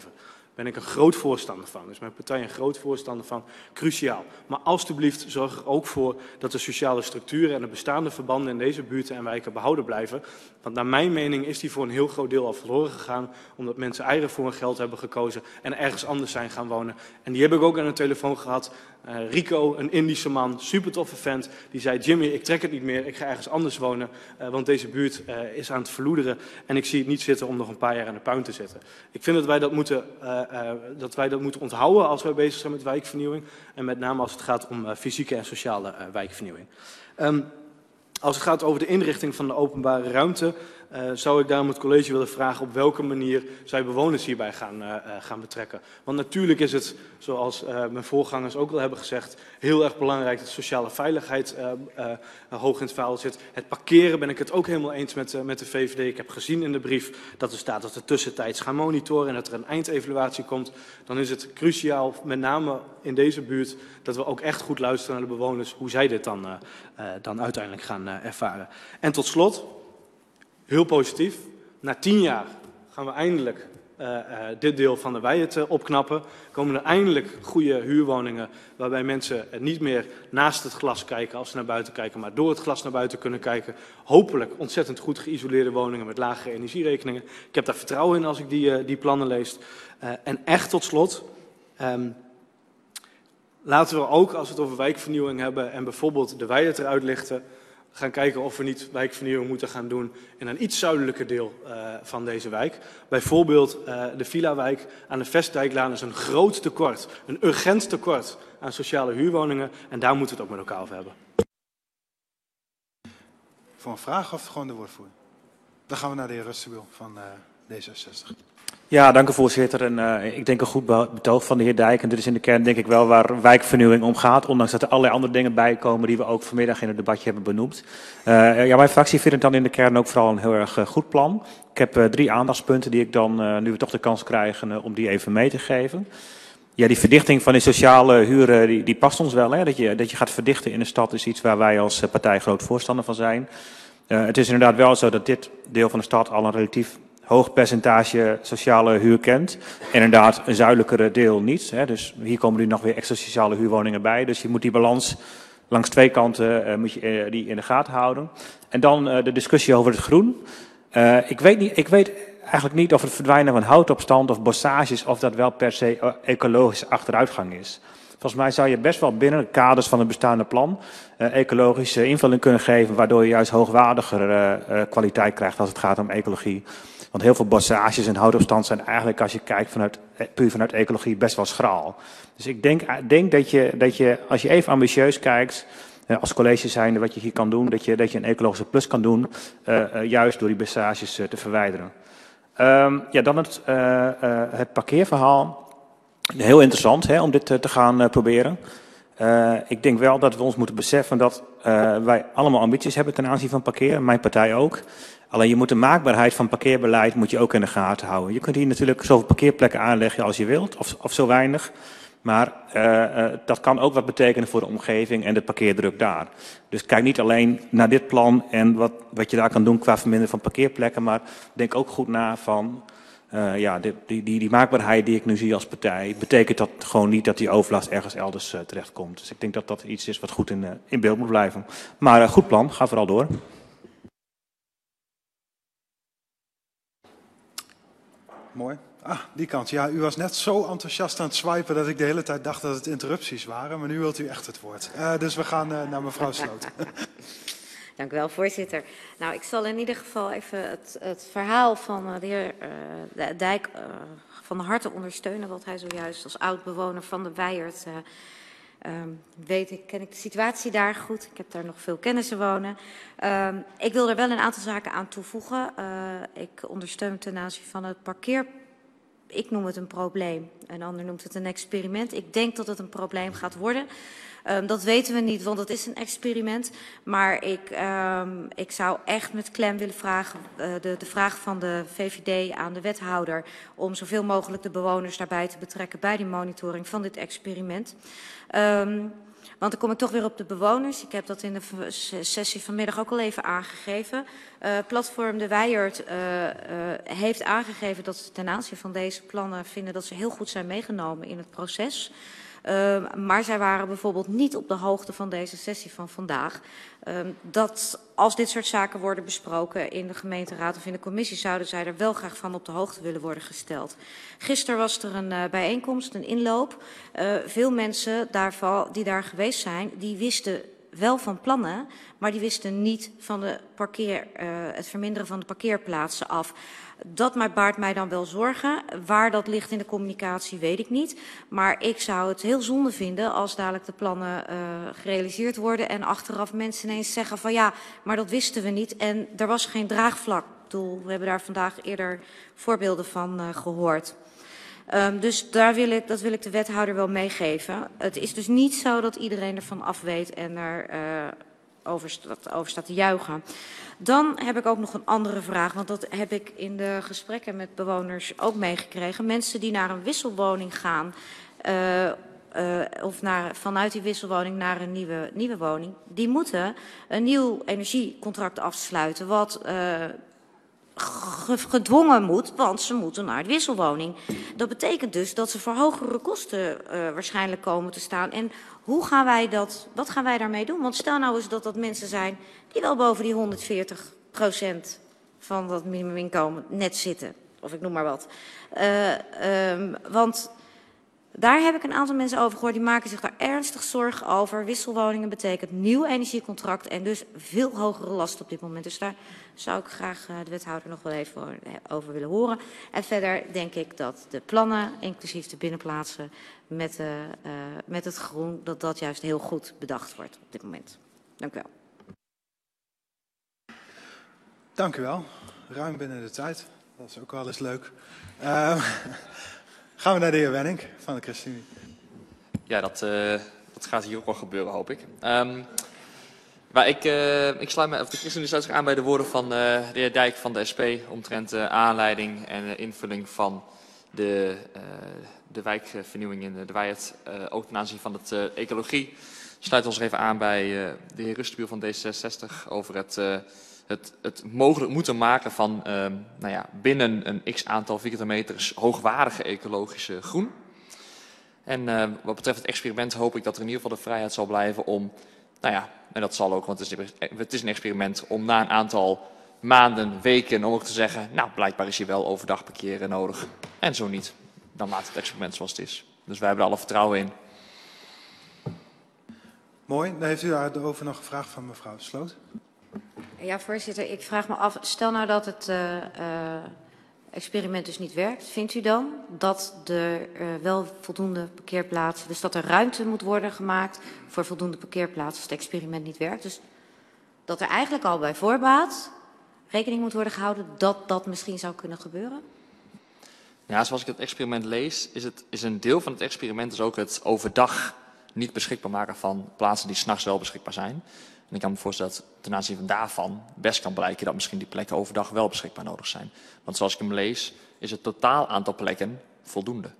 Ben ik een groot voorstander van. Dus mijn partij een groot voorstander van. Cruciaal. Maar alstublieft zorg er ook voor dat de sociale structuren en de bestaande verbanden in deze buurten en wijken behouden blijven. Want naar mijn mening is die voor een heel groot deel al verloren gegaan. Omdat mensen eigen voor hun geld hebben gekozen en ergens anders zijn gaan wonen. En die heb ik ook aan de telefoon gehad. Uh, Rico, een Indische man, super toffe vent. Die zei, Jimmy, ik trek het niet meer. Ik ga ergens anders wonen. Uh, want deze buurt uh, is aan het verloederen. En ik zie het niet zitten om nog een paar jaar aan de puin te zitten. Ik vind dat wij dat moeten, uh, uh, dat wij dat moeten onthouden als wij bezig zijn met wijkvernieuwing. En met name als het gaat om uh, fysieke en sociale uh, wijkvernieuwing. Um, Als het gaat over de inrichting van de openbare ruimte, uh, zou ik daarom het college willen vragen op welke manier zij bewoners hierbij gaan, uh, uh, gaan betrekken. Want natuurlijk is het, zoals uh, mijn voorgangers ook al hebben gezegd, heel erg belangrijk dat de sociale veiligheid uh, uh, hoog in het vaandel zit. Het parkeren ben ik het ook helemaal eens met, uh, met de V V D. Ik heb gezien in de brief dat er staat dat we tussentijds gaan monitoren en dat er een eindevaluatie komt. Dan is het cruciaal, met name in deze buurt, dat we ook echt goed luisteren naar de bewoners, hoe zij dit dan, uh, uh, dan uiteindelijk gaan uh, ervaren. En tot slot, heel positief, na tien jaar gaan we eindelijk uh, uh, dit deel van de Wijert uh, opknappen. Komen er eindelijk goede huurwoningen waarbij mensen uh, niet meer naast het glas kijken als ze naar buiten kijken, maar door het glas naar buiten kunnen kijken. Hopelijk ontzettend goed geïsoleerde woningen met lagere energierekeningen. Ik heb daar vertrouwen in als ik die, uh, die plannen lees. Uh, en echt tot slot, um, laten we ook als we het over wijkvernieuwing hebben en bijvoorbeeld de Wijert eruit lichten, gaan kijken of we niet wijkvernieuwing moeten gaan doen in een iets zuidelijker deel uh, van deze wijk. Bijvoorbeeld uh, de Villa-wijk aan de Vestdijklaan is een groot tekort, een urgent tekort aan sociale huurwoningen en daar moeten we het ook met elkaar over hebben. Voor een vraag of gewoon de woordvoering? Dan gaan we naar de heer Rustebul van uh, D zesenzestig. Ja, dank u voorzitter. En, uh, ik denk een goed betoog van de heer Dijk. En dit is in de kern denk ik wel waar wijkvernieuwing om gaat. Ondanks dat er allerlei andere dingen bij komen die we ook vanmiddag in het debatje hebben benoemd. Uh, ja, mijn fractie vindt het dan in de kern ook vooral een heel erg uh, goed plan. Ik heb uh, drie aandachtspunten die ik dan, uh, nu we toch de kans krijgen, uh, om die even mee te geven. Ja, die verdichting van die sociale huren, die, die past ons wel. Hè? Dat je, dat je gaat verdichten in de stad is iets waar wij als uh, partij groot voorstander van zijn. Uh, het is inderdaad wel zo dat dit deel van de stad al een relatief hoog percentage sociale huur kent. Inderdaad, een zuidelijkere deel niet. Hè. Dus hier komen nu nog weer extra sociale huurwoningen bij. Dus je moet die balans langs twee kanten uh, moet je, uh, die in de gaten houden. En dan uh, de discussie over het groen. Uh, ik, weet niet, ik weet eigenlijk niet of het verdwijnen van houtopstand of bossages, of dat wel per se uh, ecologische achteruitgang is. Volgens mij zou je best wel binnen de kaders van het bestaande plan uh, ecologische invulling kunnen geven, waardoor je juist hoogwaardiger uh, uh, kwaliteit krijgt als het gaat om ecologie. Want heel veel bossages en houtopstand zijn eigenlijk, als je kijkt vanuit, puur vanuit ecologie, best wel schraal. Dus ik denk, denk dat, je, dat je, als je even ambitieus kijkt, als college zijnde wat je hier kan doen, dat je, dat je een ecologische plus kan doen, uh, uh, juist door die bossages uh, te verwijderen. Um, ja, dan het, uh, uh, het parkeerverhaal. Heel interessant hè, om dit uh, te gaan uh, proberen. Uh, ik denk wel dat we ons moeten beseffen dat uh, wij allemaal ambities hebben ten aanzien van parkeren, mijn partij ook. Alleen je moet de maakbaarheid van parkeerbeleid moet je ook in de gaten houden. Je kunt hier natuurlijk zoveel parkeerplekken aanleggen als je wilt, of, of zo weinig. Maar uh, uh, dat kan ook wat betekenen voor de omgeving en de parkeerdruk daar. Dus kijk niet alleen naar dit plan en wat, wat je daar kan doen qua verminderen van parkeerplekken, maar denk ook goed na van uh, ja, die, die, die, die maakbaarheid die ik nu zie als partij, betekent dat gewoon niet dat die overlast ergens elders uh, terechtkomt. Dus ik denk dat dat iets is wat goed in, uh, in beeld moet blijven. Maar uh, goed plan, ga vooral door. Mooi. Ah, die kant. Ja, u was net zo enthousiast aan het swipen dat ik de hele tijd dacht dat het interrupties waren. Maar nu wilt u echt het woord. Uh, dus we gaan uh, naar mevrouw Sloot. Dank u wel, voorzitter. Nou, ik zal in ieder geval even het, het verhaal van uh, de heer uh, Dijk uh, van harte ondersteunen. Wat hij zojuist als oud-bewoner van de Wijert uh, Um, weet ik, ken ik de situatie daar goed. Ik heb daar nog veel kennissen wonen. Um, ik wil er wel een aantal zaken aan toevoegen. Uh, ik ondersteun ten aanzien van het parkeer. Ik noem het een probleem. Een ander noemt het een experiment. Ik denk dat het een probleem gaat worden. Um, dat weten we niet, want het is een experiment. Maar ik, um, ik zou echt met klem willen vragen, uh, de, de vraag van de V V D aan de wethouder, om zoveel mogelijk de bewoners daarbij te betrekken bij die monitoring van dit experiment. Um, Want dan kom ik toch weer op de bewoners. Ik heb dat in de sessie vanmiddag ook al even aangegeven. Uh, Platform De Wijert uh, uh, heeft aangegeven dat ze ten aanzien van deze plannen vinden dat ze heel goed zijn meegenomen in het proces. Uh, maar zij waren bijvoorbeeld niet op de hoogte van deze sessie van vandaag. Uh, dat als dit soort zaken worden besproken in de gemeenteraad of in de commissie, zouden zij er wel graag van op de hoogte willen worden gesteld. Gisteren was er een uh, bijeenkomst, een inloop. Uh, veel mensen daarvan, die daar geweest zijn, die wisten wel van plannen, maar die wisten niet van de parkeer, uh, het verminderen van de parkeerplaatsen af. Dat baart mij dan wel zorgen. Waar dat ligt in de communicatie weet ik niet. Maar ik zou het heel zonde vinden als dadelijk de plannen uh, gerealiseerd worden en achteraf mensen ineens zeggen van ja, maar dat wisten we niet en er was geen draagvlak. Ik bedoel, we hebben daar vandaag eerder voorbeelden van uh, gehoord. Um, dus daar wil ik, dat wil ik de wethouder wel meegeven. Het is dus niet zo dat iedereen ervan af weet en er uh, over, staat, over staat te juichen. Dan heb ik ook nog een andere vraag, want dat heb ik in de gesprekken met bewoners ook meegekregen. Mensen die naar een wisselwoning gaan, uh, uh, of naar, vanuit die wisselwoning naar een nieuwe, nieuwe woning, die moeten een nieuw energiecontract afsluiten, wat uh, gedwongen moet, want ze moeten naar de wisselwoning. Dat betekent dus dat ze voor hogere kosten uh, waarschijnlijk komen te staan. En hoe gaan wij dat, wat gaan wij daarmee doen? Want stel nou eens dat dat mensen zijn die wel boven die honderdveertig procent van dat minimuminkomen net zitten. Of ik noem maar wat. Uh, um, want daar heb ik een aantal mensen over gehoord, die maken zich daar ernstig zorgen over. Wisselwoningen betekent nieuw energiecontract en dus veel hogere last op dit moment. Dus daar zou ik graag uh, de wethouder nog wel even over willen horen. En verder denk ik dat de plannen, inclusief de binnenplaatsen met, uh, uh, met het groen, dat dat juist heel goed bedacht wordt op dit moment. Dank u wel. Dank u wel. Ruim binnen de tijd. Dat is ook wel eens leuk. Uh, gaan we naar de heer Wenning van de ChristenUnie. Ja, dat, uh, dat gaat hier ook wel gebeuren, hoop ik. Um, maar ik, uh, ik sluit me, of de ChristenUnie sluit zich aan bij de woorden van uh, de heer Dijk van de S P omtrent de aanleiding en de invulling van de, uh, de wijkvernieuwing in de, de Wijert, uh, ook ten aanzien van het uh, ecologie. Sluit ons even aan bij uh, de heer Rustenbuur van D zesenzestig over het, uh, het, het mogelijk moeten maken van uh, nou ja, binnen een x aantal vierkante meters hoogwaardige ecologische groen. En uh, wat betreft het experiment hoop ik dat er in ieder geval de vrijheid zal blijven om, nou ja, en dat zal ook, want het is, het is een experiment, om na een aantal maanden, weken, om ook te zeggen, nou blijkbaar is hier wel overdag parkeren nodig. En zo niet, dan laat het experiment zoals het is. Dus wij hebben er alle vertrouwen in. Mooi, dan heeft u daarover nog een vraag van mevrouw Sloot. Ja, voorzitter, ik vraag me af, stel nou dat het uh, uh, experiment dus niet werkt. Vindt u dan dat er uh, wel voldoende parkeerplaatsen, dus dat er ruimte moet worden gemaakt voor voldoende parkeerplaatsen als het experiment niet werkt? Dus dat er eigenlijk al bij voorbaat rekening moet worden gehouden dat dat misschien zou kunnen gebeuren? Ja, zoals ik het experiment lees, is, het, is een deel van het experiment dus ook het overdag niet beschikbaar maken van plaatsen die 's nachts wel beschikbaar zijn. En ik kan me voorstellen dat ten aanzien van daarvan best kan blijken dat misschien die plekken overdag wel beschikbaar nodig zijn. Want zoals ik hem lees, is het totaal aantal plekken voldoende.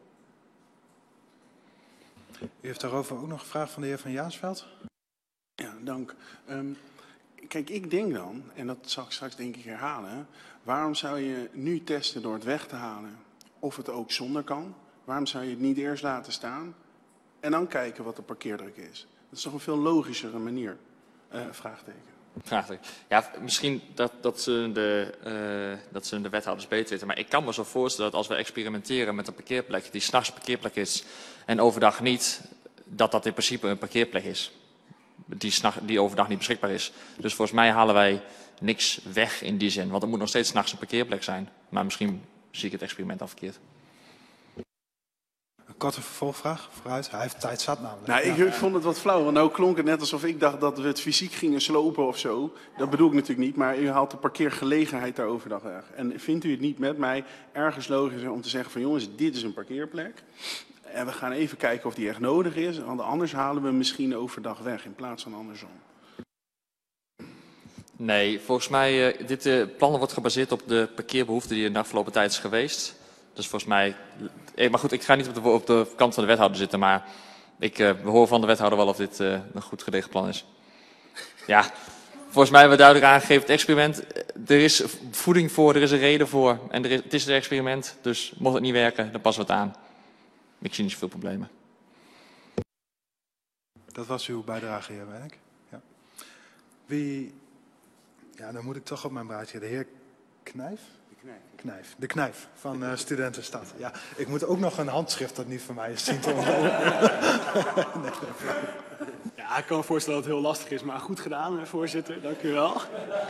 U heeft daarover ook nog een vraag van de heer Van Jaarsveld. Ja, dank. Um, kijk, ik denk dan, en dat zal ik straks denk ik herhalen, waarom zou je nu testen door het weg te halen of het ook zonder kan? Waarom zou je het niet eerst laten staan en dan kijken wat de parkeerdruk is? Dat is toch een veel logischere manier? Uh, vraagteken. Vraagteken. Ja, misschien dat, dat, ze de, uh, dat ze de wethouders beter weten. Maar ik kan me zo voorstellen dat als we experimenteren met een parkeerplek die 's nachts een parkeerplek is en overdag niet, dat dat in principe een parkeerplek is. Die, 's nachts, die overdag niet beschikbaar is. Dus volgens mij halen wij niks weg in die zin. Want het moet nog steeds 's nachts een parkeerplek zijn. Maar misschien zie ik het experiment al verkeerd. Een korte vervolgvraag, vooruit. Hij heeft tijd zat namelijk. Nou, ik ja. vond het wat flauw, want nou klonk het net alsof ik dacht dat we het fysiek gingen slopen of zo. Dat bedoel ik natuurlijk niet, maar u haalt de parkeergelegenheid daar overdag weg. En vindt u het niet met mij ergens logischer om te zeggen van jongens, dit is een parkeerplek. En we gaan even kijken of die echt nodig is, want anders halen we hem misschien overdag weg in plaats van andersom. Nee, volgens mij, uh, dit uh, plan wordt gebaseerd op de parkeerbehoefte die er de afgelopen tijd is geweest. Dus volgens mij, maar goed, ik ga niet op de, op de kant van de wethouder zitten, maar ik, uh, we horen van de wethouder wel of dit uh, een goed gedegen plan is. Ja, volgens mij hebben we duidelijk aangegeven het experiment. Er is voeding voor, er is een reden voor. En er is, het is een experiment, dus mocht het niet werken, dan passen we het aan. Ik zie niet zoveel problemen. Dat was uw bijdrage, heer Werk. Ja. Wie... Ja, dan moet ik toch op mijn blaadje. De heer Knijf? De Knijf. Knijf. De Knijf van uh, Studentenstad. Ja, ik moet ook nog een handschrift dat niet van mij is zien te ontlopen. nee, Ja, ik kan me voorstellen dat het heel lastig is, maar goed gedaan, voorzitter. Dank u wel.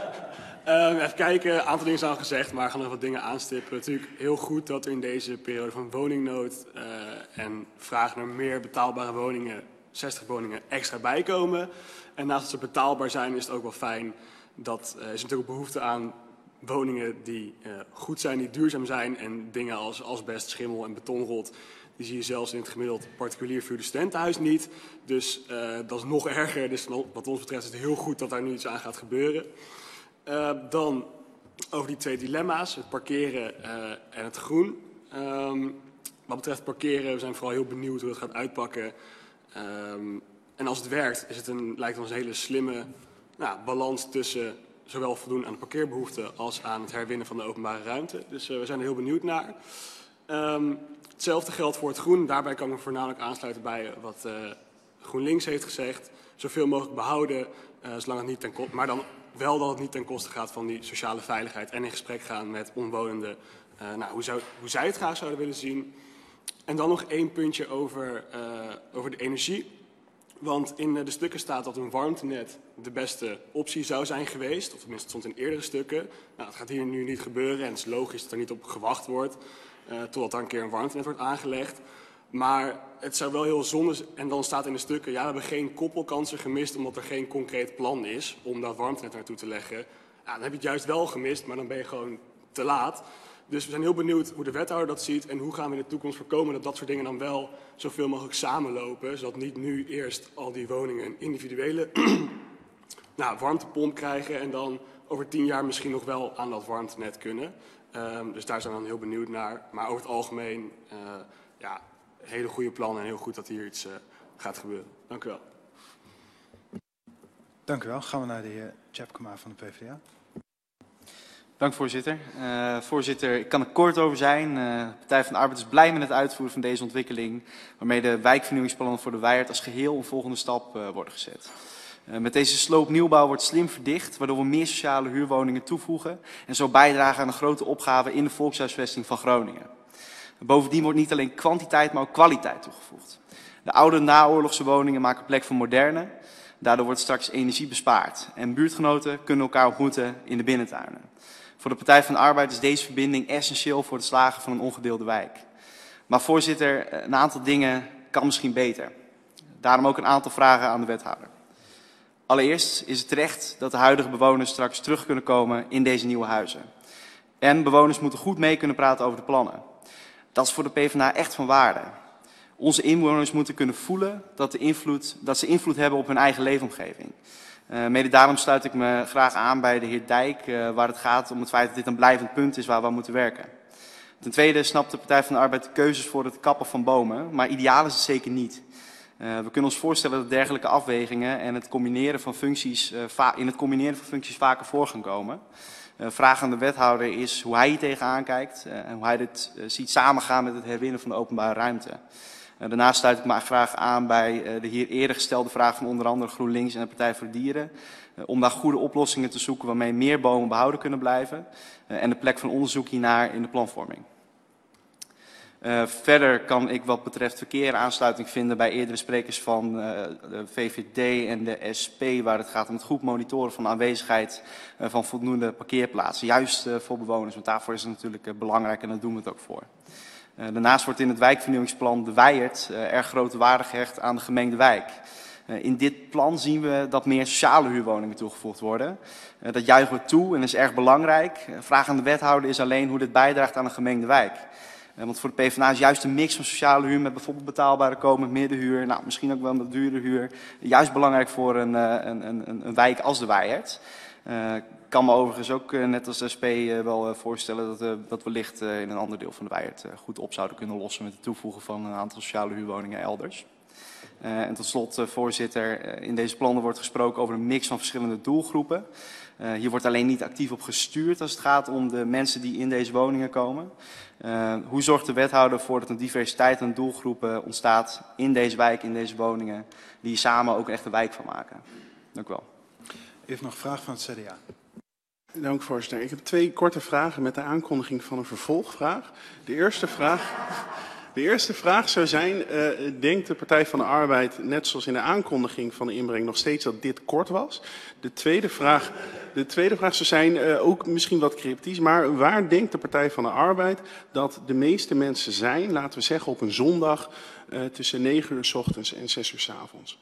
Uh, even kijken, een aantal dingen zijn al gezegd, maar ik ga nog wat dingen aanstippen. Natuurlijk heel goed dat er in deze periode van woningnood uh, en vraag naar meer betaalbare woningen, zestig woningen, extra bijkomen. En naast dat ze betaalbaar zijn, is het ook wel fijn dat er uh, is natuurlijk behoefte aan woningen die uh, goed zijn, die duurzaam zijn. En dingen als asbest, schimmel en betonrot, die zie je zelfs in het gemiddeld particulier verhuurde studentenhuis niet. Dus uh, dat is nog erger. Dus wat ons betreft is het heel goed dat daar nu iets aan gaat gebeuren. Uh, dan over die twee dilemma's, het parkeren uh, en het groen. Um, wat betreft parkeren, we zijn vooral heel benieuwd hoe het gaat uitpakken. Um, en als het werkt, is het een, lijkt ons een hele slimme nou, balans tussen zowel voldoen aan de parkeerbehoeften als aan het herwinnen van de openbare ruimte. Dus uh, we zijn er heel benieuwd naar. Um, hetzelfde geldt voor het groen. Daarbij kan ik me voornamelijk aansluiten bij wat uh, GroenLinks heeft gezegd. Zoveel mogelijk behouden, uh, zolang het niet ten koste, maar dan wel dat het niet ten koste gaat van die sociale veiligheid en in gesprek gaan met omwonenden, uh, nou, hoe, zou, hoe zij het graag zouden willen zien. En dan nog één puntje over, uh, over de energie. Want in de stukken staat dat een warmtenet de beste optie zou zijn geweest. Of tenminste, het stond in eerdere stukken. Nou, dat gaat hier nu niet gebeuren en het is logisch dat er niet op gewacht wordt. Uh, totdat er een keer een warmtenet wordt aangelegd. Maar het zou wel heel zonde zijn. En dan staat in de stukken, ja, we hebben geen koppelkansen gemist omdat er geen concreet plan is om dat warmtenet naartoe te leggen. Ja, dan heb je het juist wel gemist, maar dan ben je gewoon te laat. Dus we zijn heel benieuwd hoe de wethouder dat ziet en hoe gaan we in de toekomst voorkomen dat dat soort dingen dan wel zoveel mogelijk samenlopen. Zodat niet nu eerst al die woningen een individuele nou, warmtepomp krijgen en dan over tien jaar misschien nog wel aan dat warmtenet kunnen. Um, dus daar zijn we dan heel benieuwd naar. Maar over het algemeen, uh, ja, hele goede plannen en heel goed dat hier iets uh, gaat gebeuren. Dank u wel. Dank u wel. Gaan we naar de heer Tjepkema van de P v d A. Dank voorzitter. Uh, voorzitter, ik kan er kort over zijn. Uh, de Partij van de Arbeid is blij met het uitvoeren van deze ontwikkeling, waarmee de wijkvernieuwingsplannen voor de Wijert als geheel een volgende stap uh, worden gezet. Uh, met deze sloopnieuwbouw wordt slim verdicht, waardoor we meer sociale huurwoningen toevoegen en zo bijdragen aan een grote opgave in de volkshuisvesting van Groningen. Bovendien wordt niet alleen kwantiteit, maar ook kwaliteit toegevoegd. De oude naoorlogse woningen maken plek voor moderne. Daardoor wordt straks energie bespaard. En buurtgenoten kunnen elkaar ontmoeten in de binnentuinen. Voor de Partij van de Arbeid is deze verbinding essentieel voor het slagen van een ongedeelde wijk. Maar voorzitter, een aantal dingen kan misschien beter. Daarom ook een aantal vragen aan de wethouder. Allereerst is het terecht dat de huidige bewoners straks terug kunnen komen in deze nieuwe huizen. En bewoners moeten goed mee kunnen praten over de plannen. Dat is voor de PvdA echt van waarde. Onze inwoners moeten kunnen voelen dat, de invloed, dat ze invloed hebben op hun eigen leefomgeving. Uh, mede daarom sluit ik me graag aan bij de heer Dijk, uh, waar het gaat om het feit dat dit een blijvend punt is waar we aan moeten werken. Ten tweede snapt de Partij van de Arbeid de keuzes voor het kappen van bomen, maar ideaal is het zeker niet. Uh, we kunnen ons voorstellen dat dergelijke afwegingen en het combineren van functies, uh, va in het combineren van functies vaker voor gaan komen. Uh, vraag aan de wethouder is hoe hij hier tegenaan kijkt uh, en hoe hij dit uh, ziet samengaan met het herwinnen van de openbare ruimte. Uh, daarnaast sluit ik me graag aan bij uh, de hier eerder gestelde vraag van onder andere GroenLinks en de Partij voor de Dieren. Uh, om daar goede oplossingen te zoeken waarmee meer bomen behouden kunnen blijven. Uh, en de plek van onderzoek hiernaar in de planvorming. Uh, verder kan ik wat betreft verkeer aansluiting vinden bij eerdere sprekers van uh, de V V D en de S P, waar het gaat om het goed monitoren van de aanwezigheid uh, van voldoende parkeerplaatsen. Juist uh, voor bewoners, want daarvoor is het natuurlijk uh, belangrijk en daar doen we het ook voor. Uh, daarnaast wordt in het wijkvernieuwingsplan de Wijert uh, erg grote waarde gehecht aan de gemengde wijk. Uh, in dit plan zien we dat meer sociale huurwoningen toegevoegd worden. Uh, dat juichen we toe en is erg belangrijk. Uh, vraag aan de wethouder is alleen hoe dit bijdraagt aan een gemengde wijk. Uh, want voor de PvdA is juist een mix van sociale huur met bijvoorbeeld betaalbare komen, met middenhuur, nou, misschien ook wel met dure huur, juist belangrijk voor een, uh, een, een, een wijk als de Wijert. Uh, Ik kan me overigens ook, uh, net als de S P, uh, wel uh, voorstellen dat, uh, dat we wellicht uh, in een ander deel van de Wijert uh, goed op zouden kunnen lossen met het toevoegen van een aantal sociale huurwoningen elders. Uh, en tot slot, uh, voorzitter, uh, in deze plannen wordt gesproken over een mix van verschillende doelgroepen. Uh, hier wordt alleen niet actief op gestuurd als het gaat om de mensen die in deze woningen komen. Uh, hoe zorgt de wethouder ervoor dat een diversiteit aan doelgroepen ontstaat in deze wijk, in deze woningen, die samen ook echt een wijk van maken? Dank u wel. Even nog een vraag van het C D A. Dank, voorzitter. Ik heb twee korte vragen met de aankondiging van een vervolgvraag. De eerste vraag, de eerste vraag zou zijn, uh, denkt de Partij van de Arbeid, net zoals in de aankondiging van de inbreng, nog steeds dat dit kort was? De tweede vraag, de tweede vraag zou zijn, uh, ook misschien wat cryptisch, maar waar denkt de Partij van de Arbeid dat de meeste mensen zijn, laten we zeggen op een zondag, uh, tussen negen uur 's ochtends en zes uur 's avonds?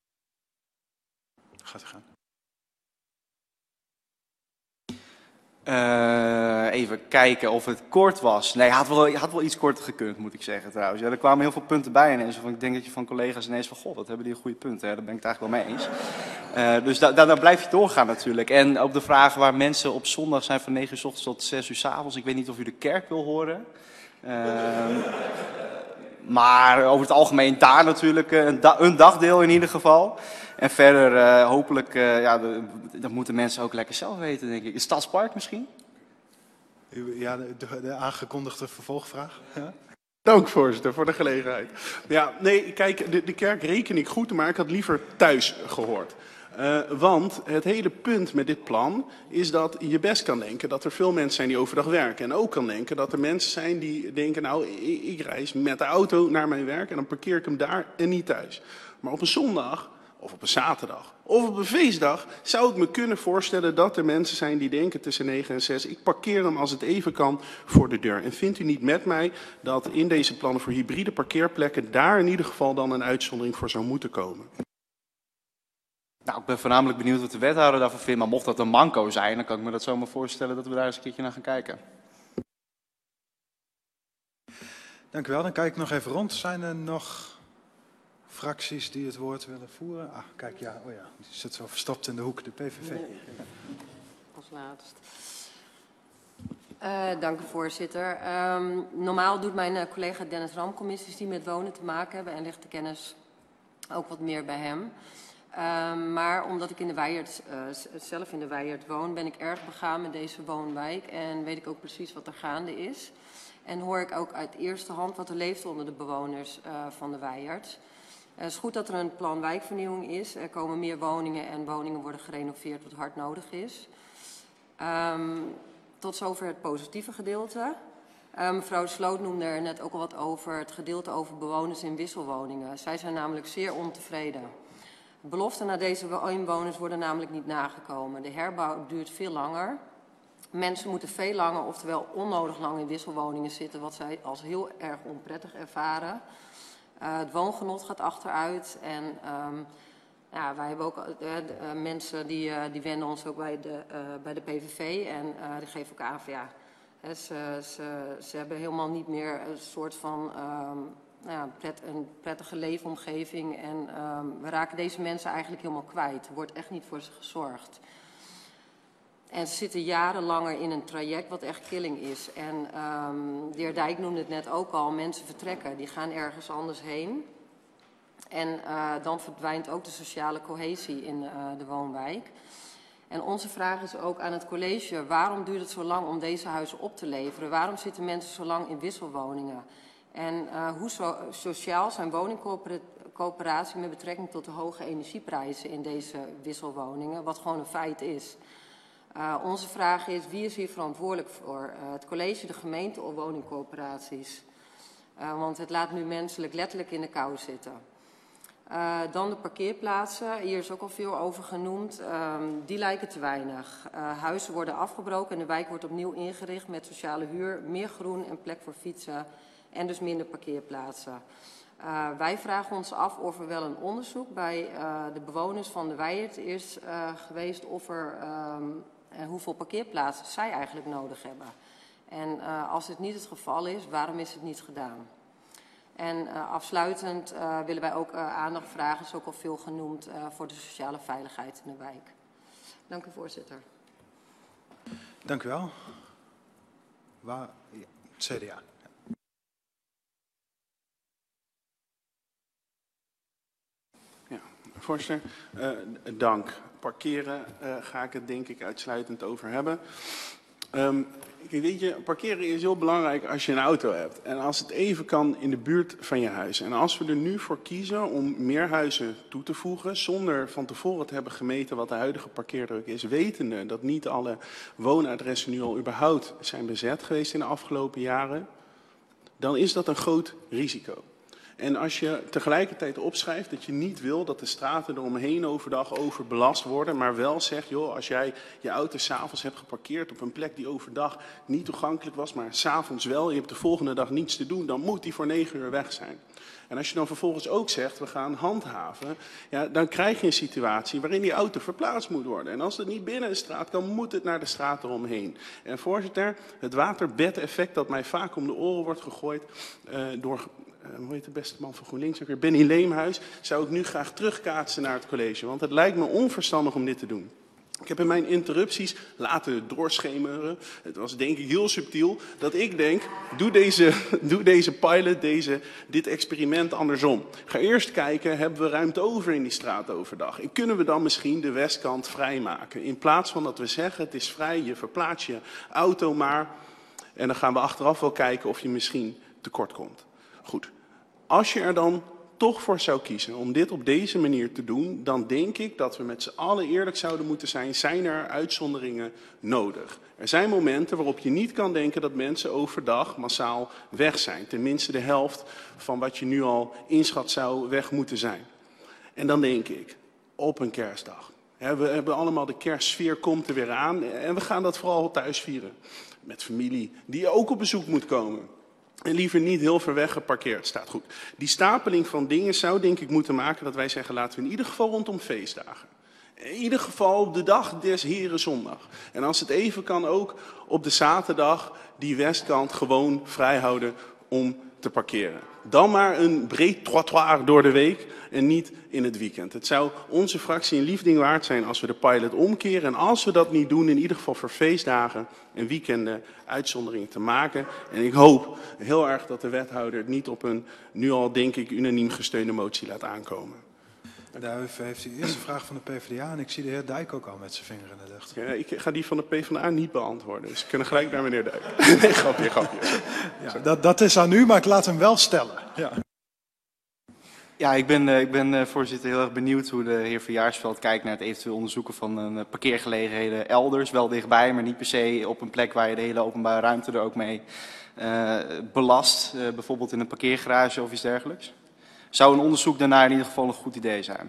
Gaat u gaan. Uh, even kijken of het kort was. Nee, het had wel, had wel iets korter gekund, moet ik zeggen trouwens. Ja, er kwamen heel veel punten bij ineens. Ik denk dat je van collega's ineens van, god, wat hebben die een goede punten. Ja, daar ben ik het eigenlijk wel mee eens. Uh, dus da da daar blijf je doorgaan natuurlijk. En op de vragen waar mensen op zondag zijn van negen uur 's ochtends tot zes uur 's avonds. Ik weet niet of u de kerk wil horen. Uh, maar over het algemeen daar natuurlijk een, da een dagdeel in ieder geval. En verder uh, hopelijk, uh, ja, de, dat moeten mensen ook lekker zelf weten, denk ik. Het Stadspark misschien? Ja, de, de, de aangekondigde vervolgvraag. Ja. Dank, voorzitter, voor de gelegenheid. Ja, nee, kijk, de, de kerk reken ik goed, maar ik had liever thuis gehoord. Uh, want het hele punt met dit plan is dat je best kan denken dat er veel mensen zijn die overdag werken. En ook kan denken dat er mensen zijn die denken, nou, ik, ik reis met de auto naar mijn werk en dan parkeer ik hem daar en niet thuis. Maar op een zondag, of op een zaterdag, of op een feestdag zou ik me kunnen voorstellen dat er mensen zijn die denken tussen negen en zes, ik parkeer hem als het even kan voor de deur. En vindt u niet met mij dat in deze plannen voor hybride parkeerplekken daar in ieder geval dan een uitzondering voor zou moeten komen? Nou, ik ben voornamelijk benieuwd wat de wethouder daarvan vindt, maar mocht dat een manco zijn, dan kan ik me dat zomaar voorstellen dat we daar eens een keertje naar gaan kijken. Dank u wel. Dan kijk ik nog even rond. Zijn er nog fracties die het woord willen voeren? Ah, kijk, ja, oh ja, die zit zo verstopt in de hoek, de P V V. Nee. Als laatst. Uh, dank u, voorzitter. Um, normaal doet mijn uh, collega Dennis Ram commissies die met wonen te maken hebben en ligt de kennis ook wat meer bij hem. Um, maar omdat ik in de Wijert, uh, zelf in de Wijert woon, ben ik erg begaan met deze woonwijk en weet ik ook precies wat er gaande is. En hoor ik ook uit eerste hand wat er leeft onder de bewoners uh, van de Wijert. Het is goed dat er een plan wijkvernieuwing is. Er komen meer woningen en woningen worden gerenoveerd wat hard nodig is. Um, tot zover het positieve gedeelte. Uh, mevrouw de Sloot noemde er net ook al wat over het gedeelte over bewoners in wisselwoningen. Zij zijn namelijk zeer ontevreden. Beloften naar deze inwoners worden namelijk niet nagekomen. De herbouw duurt veel langer. Mensen moeten veel langer, oftewel onnodig lang in wisselwoningen zitten, wat zij als heel erg onprettig ervaren. Uh, het woongenot gaat achteruit en um, ja, wij hebben ook uh, de, uh, mensen die, uh, die wenden ons ook bij de, uh, bij de P V V en uh, die geven ook aan van ja, hè, ze, ze, ze hebben helemaal niet meer een soort van um, ja, pret, een prettige leefomgeving en um, we raken deze mensen eigenlijk helemaal kwijt. Er wordt echt niet voor ze gezorgd. En ze zitten jarenlanger in een traject wat echt killing is. En um, de heer Dijk noemde het net ook al, mensen vertrekken, die gaan ergens anders heen. En uh, dan verdwijnt ook de sociale cohesie in uh, de woonwijk. En onze vraag is ook aan het college, waarom duurt het zo lang om deze huizen op te leveren? Waarom zitten mensen zo lang in wisselwoningen? En uh, hoe so sociaal zijn woningcoöperatie met betrekking tot de hoge energieprijzen in deze wisselwoningen, wat gewoon een feit is? Uh, onze vraag is, wie is hier verantwoordelijk voor? Uh, het college, de gemeente of woningcoöperaties? Uh, want het laat nu menselijk letterlijk in de kou zitten. Uh, dan de parkeerplaatsen, hier is ook al veel over genoemd. Uh, die lijken te weinig. Uh, huizen worden afgebroken en de wijk wordt opnieuw ingericht met sociale huur, meer groen en plek voor fietsen en dus minder parkeerplaatsen. Uh, wij vragen ons af of er wel een onderzoek bij uh, de bewoners van de Wijert is uh, geweest of er... Um, en hoeveel parkeerplaatsen zij eigenlijk nodig hebben. En uh, als dit niet het geval is, waarom is het niet gedaan? En uh, afsluitend uh, willen wij ook uh, aandacht vragen, is ook al veel genoemd, uh, voor de sociale veiligheid in de wijk. Dank u, voorzitter. Dank u wel. Waar, ja, C D A. voorzitter. Uh, dank. Parkeren uh, ga ik het denk ik uitsluitend over hebben. Um, weet je, parkeren is heel belangrijk als je een auto hebt. En als het even kan in de buurt van je huis. En als we er nu voor kiezen om meer huizen toe te voegen, zonder van tevoren te hebben gemeten wat de huidige parkeerdruk is, wetende dat niet alle woonadressen nu al überhaupt zijn bezet geweest in de afgelopen jaren, dan is dat een groot risico. En als je tegelijkertijd opschrijft dat je niet wil dat de straten eromheen overdag overbelast worden, maar wel zegt, joh, als jij je auto 's avonds hebt geparkeerd op een plek die overdag niet toegankelijk was, maar 's avonds wel, je hebt de volgende dag niets te doen, dan moet die voor negen uur weg zijn. En als je dan vervolgens ook zegt, we gaan handhaven, ja, dan krijg je een situatie waarin die auto verplaatst moet worden. En als het niet binnen de straat kan, moet het naar de straat eromheen. En voorzitter, het waterbedeffect dat mij vaak om de oren wordt gegooid uh, door... Uh, hoe heet de beste man van GroenLinks ook weer? Benny Leemhuis, zou ik nu graag terugkaatsen naar het college. Want het lijkt me onverstandig om dit te doen. Ik heb in mijn interrupties laten doorschemeren, het was denk ik heel subtiel, dat ik denk, doe deze, doe deze pilot, deze, dit experiment andersom. Ga eerst kijken, hebben we ruimte over in die straat overdag? En kunnen we dan misschien de westkant vrijmaken? In plaats van dat we zeggen, het is vrij, je verplaatst je auto maar. En dan gaan we achteraf wel kijken of je misschien tekort komt. Goed, als je er dan toch voor zou kiezen om dit op deze manier te doen, dan denk ik dat we met z'n allen eerlijk zouden moeten zijn, zijn er uitzonderingen nodig. Er zijn momenten waarop je niet kan denken dat mensen overdag massaal weg zijn. Tenminste de helft van wat je nu al inschat zou weg moeten zijn. En dan denk ik, op een kerstdag. We hebben allemaal de kerstsfeer, komt er weer aan en we gaan dat vooral thuis vieren. Met familie die ook op bezoek moet komen. En liever niet heel ver weg geparkeerd, staat goed. Die stapeling van dingen zou denk ik moeten maken dat wij zeggen, laten we in ieder geval rondom feestdagen. In ieder geval op de dag des Heren zondag. En als het even kan ook op de zaterdag die westkant gewoon vrijhouden om te parkeren. Dan maar een breed trottoir door de week en niet in het weekend. Het zou onze fractie een lief ding waard zijn als we de pilot omkeren. En als we dat niet doen, in ieder geval voor feestdagen en weekenden uitzonderingen te maken. En ik hoop heel erg dat de wethouder het niet op een nu al denk ik unaniem gesteunde motie laat aankomen. De U V heeft de eerste vraag van de PvdA en ik zie de heer Dijk ook al met zijn vinger in de lucht. Ja, ik ga die van de PvdA niet beantwoorden, dus we kunnen gelijk naar meneer Dijk. Nee, grapje, grapje. Ja, dat, dat is aan u, maar ik laat hem wel stellen. Ja, ja ik ben, ik ben voorzitter heel erg benieuwd hoe de heer Verjaarsveld kijkt naar het eventueel onderzoeken van een parkeergelegenheden elders. Wel dichtbij, maar niet per se op een plek waar je de hele openbare ruimte er ook mee uh, belast. Uh, bijvoorbeeld in een parkeergarage of iets dergelijks. Zou een onderzoek daarna in ieder geval een goed idee zijn?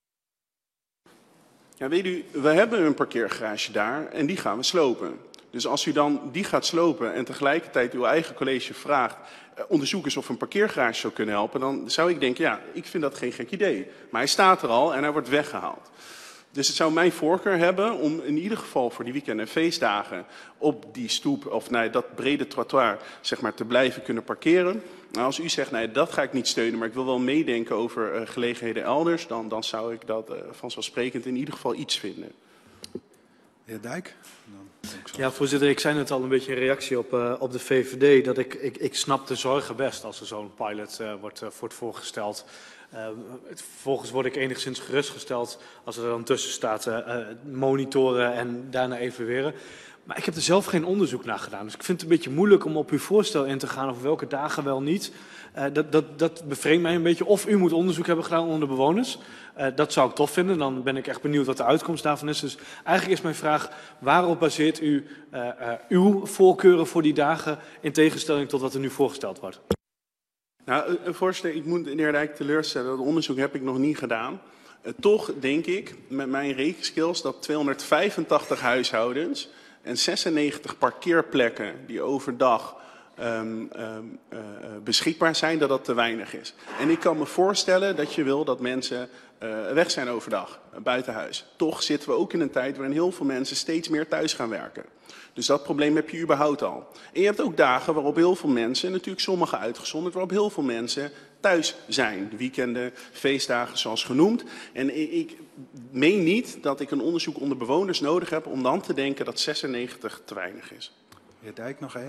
Ja, weet u, we hebben een parkeergarage daar en die gaan we slopen. Dus als u dan die gaat slopen en tegelijkertijd uw eigen college vraagt, eh, onderzoek eens of een parkeergarage zou kunnen helpen, dan zou ik denken, ja, ik vind dat geen gek idee. Maar hij staat er al en hij wordt weggehaald. Dus het zou mijn voorkeur hebben om in ieder geval voor die weekend- en feestdagen op die stoep of nee, dat brede trottoir zeg maar, te blijven kunnen parkeren. Nou, als u zegt, nee, dat ga ik niet steunen, maar ik wil wel meedenken over uh, gelegenheden elders, dan, dan zou ik dat uh, vanzelfsprekend in ieder geval iets vinden. De heer Dijk? Dan ja, voorzitter, ik zei net al een beetje in reactie op, uh, op de V V D, dat ik, ik, ik snap de zorgen best als er zo'n pilot uh, wordt, uh, wordt voorgesteld. Uh, vervolgens word ik enigszins gerustgesteld als er dan tussen staat uh, uh, monitoren en daarna evalueren. Maar ik heb er zelf geen onderzoek naar gedaan. Dus ik vind het een beetje moeilijk om op uw voorstel in te gaan over welke dagen wel niet. Uh, dat, dat, dat bevreemdt mij een beetje. Of u moet onderzoek hebben gedaan onder de bewoners. Uh, dat zou ik tof vinden. Dan ben ik echt benieuwd wat de uitkomst daarvan is. Dus eigenlijk is mijn vraag, waarop baseert u uh, uh, uw voorkeuren voor die dagen in tegenstelling tot wat er nu voorgesteld wordt? Nou, voorzitter, ik moet de heer Dijk teleurstellen. Dat onderzoek heb ik nog niet gedaan. Uh, toch denk ik, met mijn rekenskills, dat tweehonderdvijfentachtig huishoudens en zesennegentig parkeerplekken die overdag um, um, uh, beschikbaar zijn, dat dat te weinig is. En ik kan me voorstellen dat je wil dat mensen uh, weg zijn overdag, uh, buiten huis. Toch zitten we ook in een tijd waarin heel veel mensen steeds meer thuis gaan werken. Dus dat probleem heb je überhaupt al. En je hebt ook dagen waarop heel veel mensen, natuurlijk sommige uitgezonderd, waarop heel veel mensen thuis zijn. De weekenden, feestdagen zoals genoemd. En ik meen niet dat ik een onderzoek onder bewoners nodig heb om dan te denken dat zesennegentig te weinig is. Heer Dijk, nog één.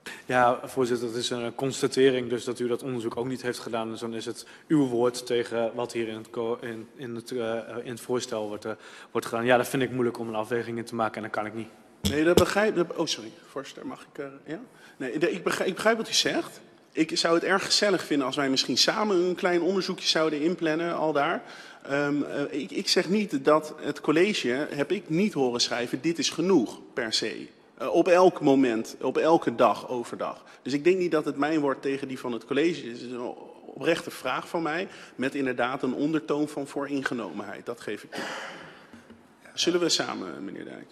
Ja, voorzitter, het is een constatering dus dat u dat onderzoek ook niet heeft gedaan. Dus dan is het uw woord tegen wat hier in het, in, in het, uh, in het voorstel wordt, uh, wordt gedaan. Ja, dat vind ik moeilijk om een afweging in te maken en dat kan ik niet. Nee, dat begrijp ik. Oh, sorry, voorzitter, mag ik... Uh, ja? Nee, ik begrijp, ik begrijp wat u zegt. Ik zou het erg gezellig vinden als wij misschien samen een klein onderzoekje zouden inplannen, al daar. Um, uh, ik, ik zeg niet dat het college, heb ik niet horen schrijven, dit is genoeg per se. Uh, op elk moment, op elke dag, overdag. Dus ik denk niet dat het mijn woord tegen die van het college is. Het is een oprechte vraag van mij, met inderdaad een ondertoon van vooringenomenheid. Dat geef ik toe. Zullen we samen, meneer Dijk?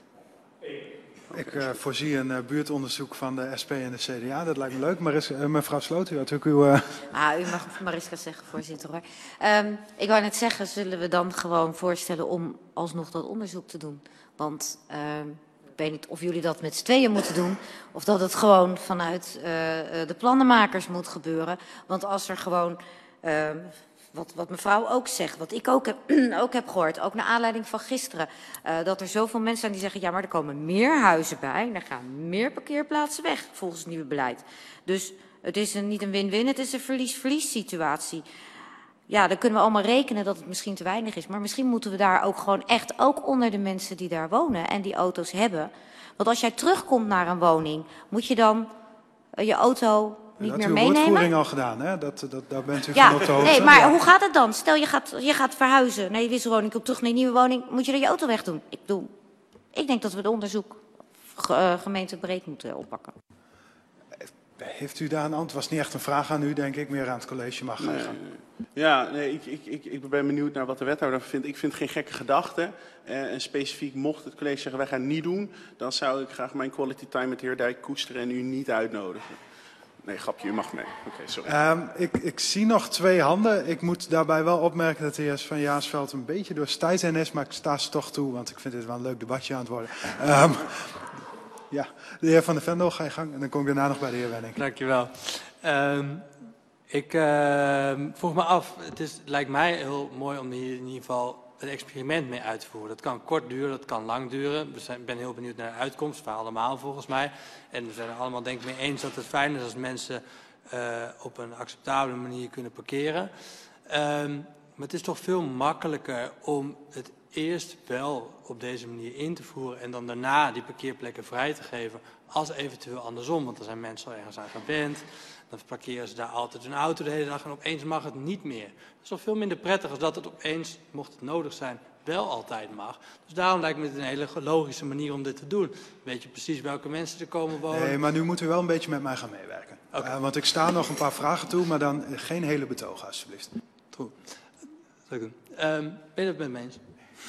Ik uh, voorzie een uh, buurtonderzoek van de S P en de C D A. Dat lijkt me leuk. Maris, uh, mevrouw Sloot, u had ook uw... Uh... Ah, u mag Mariska zeggen, voorzitter hoor. Um, ik wou net zeggen, zullen we dan gewoon voorstellen om alsnog dat onderzoek te doen? Want uh, ik weet niet of jullie dat met z'n tweeën moeten doen, of dat het gewoon vanuit uh, de plannenmakers moet gebeuren. Want als er gewoon... Uh, Wat, wat mevrouw ook zegt, wat ik ook heb, ook heb gehoord, ook naar aanleiding van gisteren, uh, dat er zoveel mensen zijn die zeggen, ja, maar er komen meer huizen bij, er gaan meer parkeerplaatsen weg volgens het nieuwe beleid. Dus het is een, niet een win-win, het is een verlies-verlies situatie. Ja, dan kunnen we allemaal rekenen dat het misschien te weinig is, maar misschien moeten we daar ook gewoon echt, ook onder de mensen die daar wonen en die auto's hebben. Want als jij terugkomt naar een woning, moet je dan uh, je auto... niet dat meer uw meenemen? woordvoering al gedaan, hè? Dat, dat, daar bent u ja, van op de hoogte. Nee, maar ja. hoe gaat het dan? Stel je gaat, je gaat verhuizen naar je wisselwoning, komt terug naar je nieuwe woning, moet je er je auto wegdoen? Ik bedoel, ik denk dat we het onderzoek ge, uh, gemeentebreed moeten oppakken. Heeft u daar een antwoord? Was niet echt een vraag aan u, denk ik, meer aan het college mag gaan. Nee, ja, nee, ik, ik, ik, ik ben benieuwd naar wat de wethouder vindt. Ik vind het geen gekke gedachte. Eh, en specifiek mocht het college zeggen, wij gaan het niet doen, dan zou ik graag mijn quality time met de heer Dijk koesteren en u niet uitnodigen. Nee, grapje, u mag mee. Oké, okay, sorry. Um, ik, ik zie nog twee handen. Ik moet daarbij wel opmerken dat de heer Van Jaarsveld een beetje door zijn tijd heen is, maar ik sta ze toch toe, want ik vind dit wel een leuk debatje aan het worden. Um, ja, de heer Van der Vendel, ga je gang en dan kom ik daarna nog bij de heer Wenning. Dankjewel. Um, ik uh, vroeg me af, het, is, het lijkt mij heel mooi om hier in ieder geval een experiment mee uit te voeren. Dat kan kort duren, dat kan lang duren. Ik ben heel benieuwd naar de uitkomst, voor allemaal volgens mij. En we zijn er allemaal denk ik mee eens dat het fijn is als mensen uh, op een acceptabele manier kunnen parkeren. Um, maar het is toch veel makkelijker om het eerst wel op deze manier in te voeren en dan daarna die parkeerplekken vrij te geven, als eventueel andersom. Want er zijn mensen al ergens aan gewend. Dan parkeren ze daar altijd hun auto de hele dag en opeens mag het niet meer. Dat is toch veel minder prettig als dat het opeens, mocht het nodig zijn, wel altijd mag. Dus daarom lijkt me het een hele logische manier om dit te doen. Weet je precies welke mensen er komen wonen? Nee, maar nu moet u wel een beetje met mij gaan meewerken. Okay. Uh, want ik sta nog een paar vragen toe, maar dan geen hele betogen alsjeblieft. Goed. Dat zal ik doen. Um, ben je het met me eens?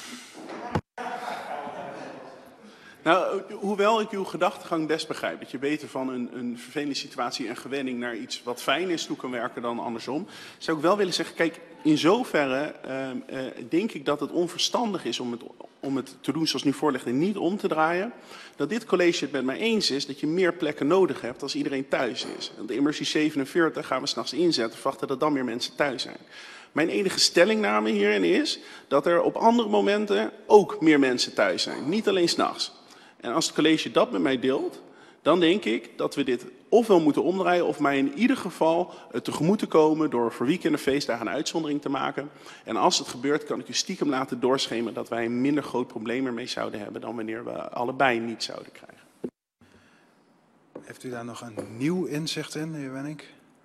Nou, hoewel ik uw gedachtegang best begrijp, dat je beter van een, een vervelende situatie en gewenning naar iets wat fijn is toe kan werken dan andersom, zou ik wel willen zeggen, kijk, in zoverre uh, uh, denk ik dat het onverstandig is om het, om het te doen zoals nu voorligt en niet om te draaien, dat dit college het met mij eens is dat je meer plekken nodig hebt als iedereen thuis is. Want immers die zevenenveertig gaan we 's nachts inzetten, verwachten dat dan meer mensen thuis zijn. Mijn enige stellingname hierin is dat er op andere momenten ook meer mensen thuis zijn, niet alleen 's nachts. En als het college dat met mij deelt, dan denk ik dat we dit ofwel moeten omdraaien of mij in ieder geval uh, tegemoet te komen door voor weekenden feestdagen een uitzondering te maken. En als het gebeurt, kan ik u stiekem laten doorschemeren dat wij een minder groot probleem ermee zouden hebben dan wanneer we allebei niet zouden krijgen. Heeft u daar nog een nieuw inzicht in, de heer Wenning?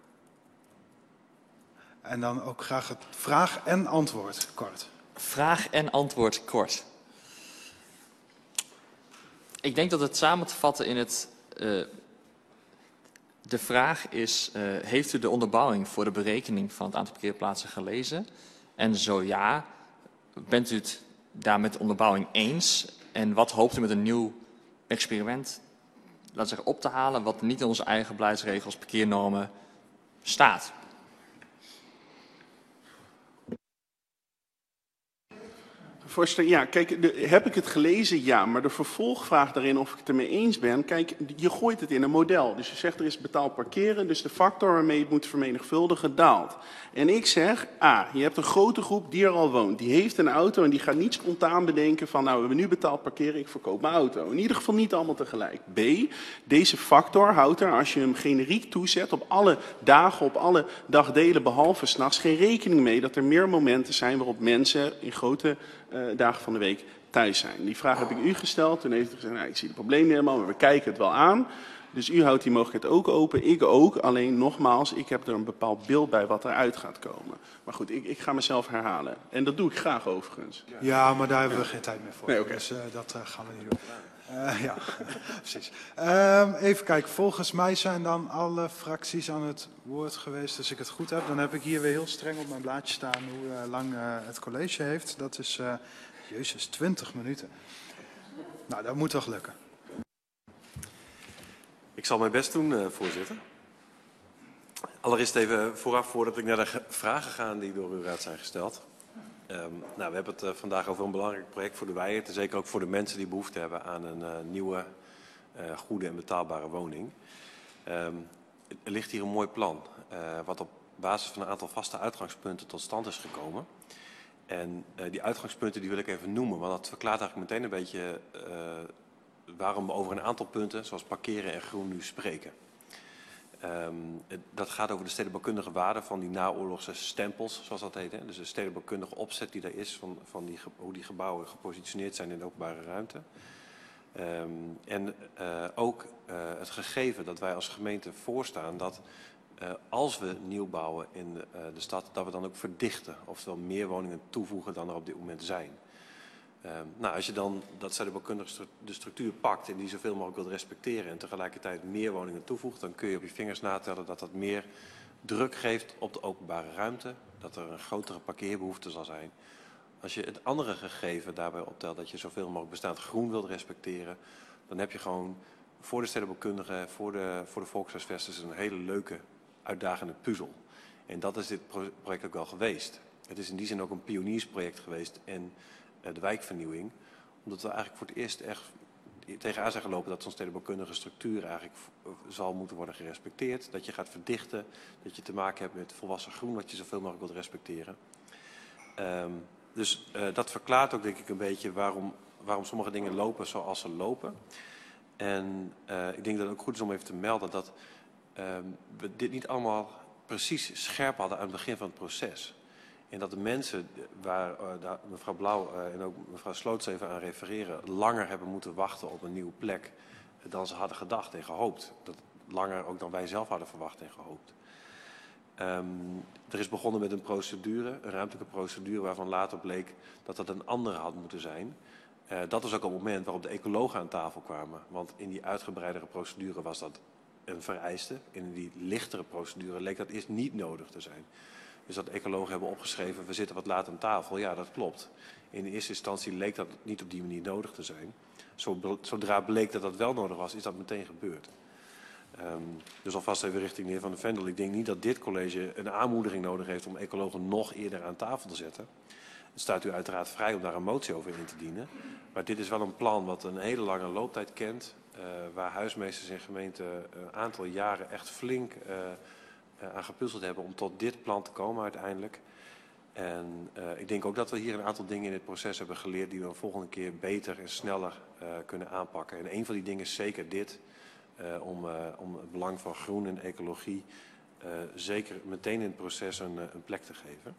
En dan ook graag het vraag en antwoord kort. Vraag en antwoord kort. Ik denk dat het samen te vatten in het... Uh, de vraag is, uh, heeft u de onderbouwing voor de berekening van het aantal parkeerplaatsen gelezen? En zo ja, bent u het daar met de onderbouwing eens? En wat hoopt u met een nieuw experiment, laten we zeggen, op te halen, wat niet in onze eigen beleidsregels, parkeernormen staat? Voorzitter, ja, kijk, de, heb ik het gelezen? Ja, maar de vervolgvraag daarin of ik het ermee eens ben, kijk, je gooit het in een model. Dus je zegt er is betaald parkeren, dus de factor waarmee je het moet vermenigvuldigen daalt. En ik zeg, A, je hebt een grote groep die er al woont, die heeft een auto en die gaat niet spontaan bedenken van, nou, we hebben nu betaald parkeren, ik verkoop mijn auto. In ieder geval niet allemaal tegelijk. B, deze factor houdt er, als je hem generiek toezet, op alle dagen, op alle dagdelen, behalve 's nachts, geen rekening mee dat er meer momenten zijn waarop mensen in grote uh, dagen van de week thuis zijn. Die vraag heb ik u gesteld. Toen heeft u gezegd, nou, ik zie het probleem niet helemaal, maar we kijken het wel aan. Dus u houdt die mogelijkheid ook open, ik ook. Alleen nogmaals, ik heb er een bepaald beeld bij wat eruit gaat komen. Maar goed, ik, ik ga mezelf herhalen. En dat doe ik graag overigens. Ja, maar daar hebben we geen tijd meer voor. Nee, okay. Dus uh, dat uh, gaan we niet doen. Uh, ja, precies. Um, even kijken, volgens mij zijn dan alle fracties aan het woord geweest. Als ik het goed heb, dan heb ik hier weer heel streng op mijn blaadje staan hoe uh, lang uh, het college heeft. Dat is, uh, jezus, twintig minuten. Nou, dat moet toch lukken. Ik zal mijn best doen, uh, voorzitter. Allereerst even vooraf, voordat ik naar de vragen ga die door uw raad zijn gesteld. Um, nou, we hebben het uh, vandaag over een belangrijk project voor de Wijert. En zeker ook voor de mensen die behoefte hebben aan een uh, nieuwe, uh, goede en betaalbare woning. Um, er ligt hier een mooi plan, uh, wat op basis van een aantal vaste uitgangspunten tot stand is gekomen. En uh, die uitgangspunten die wil ik even noemen, want dat verklaart eigenlijk meteen een beetje uh, waarom we over een aantal punten, zoals parkeren en groen, nu spreken. Um, dat gaat over de stedenbouwkundige waarde van die naoorlogse stempels, zoals dat heet. Hè? Dus de stedenbouwkundige opzet die er is, van, van die, hoe die gebouwen gepositioneerd zijn in de openbare ruimte. Um, en uh, ook uh, het gegeven dat wij als gemeente voorstaan dat uh, als we nieuw bouwen in de, uh, de stad, dat we dan ook verdichten. Oftewel meer woningen toevoegen dan er op dit moment zijn. Um, nou, als je dan dat stedenbouwkundige stru de structuur pakt en die zoveel mogelijk wilt respecteren en tegelijkertijd meer woningen toevoegt, dan kun je op je vingers natellen dat dat meer druk geeft op de openbare ruimte, dat er een grotere parkeerbehoefte zal zijn. Als je het andere gegeven daarbij optelt dat je zoveel mogelijk bestaand groen wilt respecteren, dan heb je gewoon voor de stedenbouwkundige, voor de, voor de volkshuisvesters een hele leuke, uitdagende puzzel. En dat is dit project ook wel geweest. Het is in die zin ook een pioniersproject geweest en de wijkvernieuwing, omdat we eigenlijk voor het eerst echt tegenaan zijn gelopen dat zo'n stedenbouwkundige structuur eigenlijk zal moeten worden gerespecteerd. Dat je gaat verdichten, dat je te maken hebt met volwassen groen, wat je zoveel mogelijk wilt respecteren. Um, dus uh, dat verklaart ook denk ik een beetje waarom, waarom sommige dingen lopen zoals ze lopen. En uh, ik denk dat het ook goed is om even te melden dat um, we dit niet allemaal precies scherp hadden aan het begin van het proces. En dat de mensen waar uh, mevrouw Blauw uh, en ook mevrouw Sloots even aan refereren, langer hebben moeten wachten op een nieuwe plek dan ze hadden gedacht en gehoopt. Dat langer ook dan wij zelf hadden verwacht en gehoopt. Um, er is begonnen met een procedure, een ruimtelijke procedure waarvan later bleek dat dat een andere had moeten zijn. Uh, dat was ook het moment waarop de ecologen aan tafel kwamen. Want in die uitgebreidere procedure was dat een vereiste. In die lichtere procedure leek dat eerst niet nodig te zijn. Dus dat ecologen hebben opgeschreven, we zitten wat laat aan tafel. Ja, dat klopt. In de eerste instantie leek dat niet op die manier nodig te zijn. Zodra bleek dat dat wel nodig was, is dat meteen gebeurd. Um, dus alvast even richting de heer Van der Vendel. Ik denk niet dat dit college een aanmoediging nodig heeft om ecologen nog eerder aan tafel te zetten. Het staat u uiteraard vrij om daar een motie over in te dienen. Maar dit is wel een plan wat een hele lange looptijd kent. Uh, waar huismeesters en gemeenten een aantal jaren echt flink uh, uh, aan gepuzzeld hebben om tot dit plan te komen uiteindelijk. En uh, ik denk ook dat we hier een aantal dingen in dit proces hebben geleerd die we een volgende keer beter en sneller uh, kunnen aanpakken. En een van die dingen is zeker dit. Uh, om, uh, om het belang van groen en ecologie uh, zeker meteen in het proces een, uh, een plek te geven.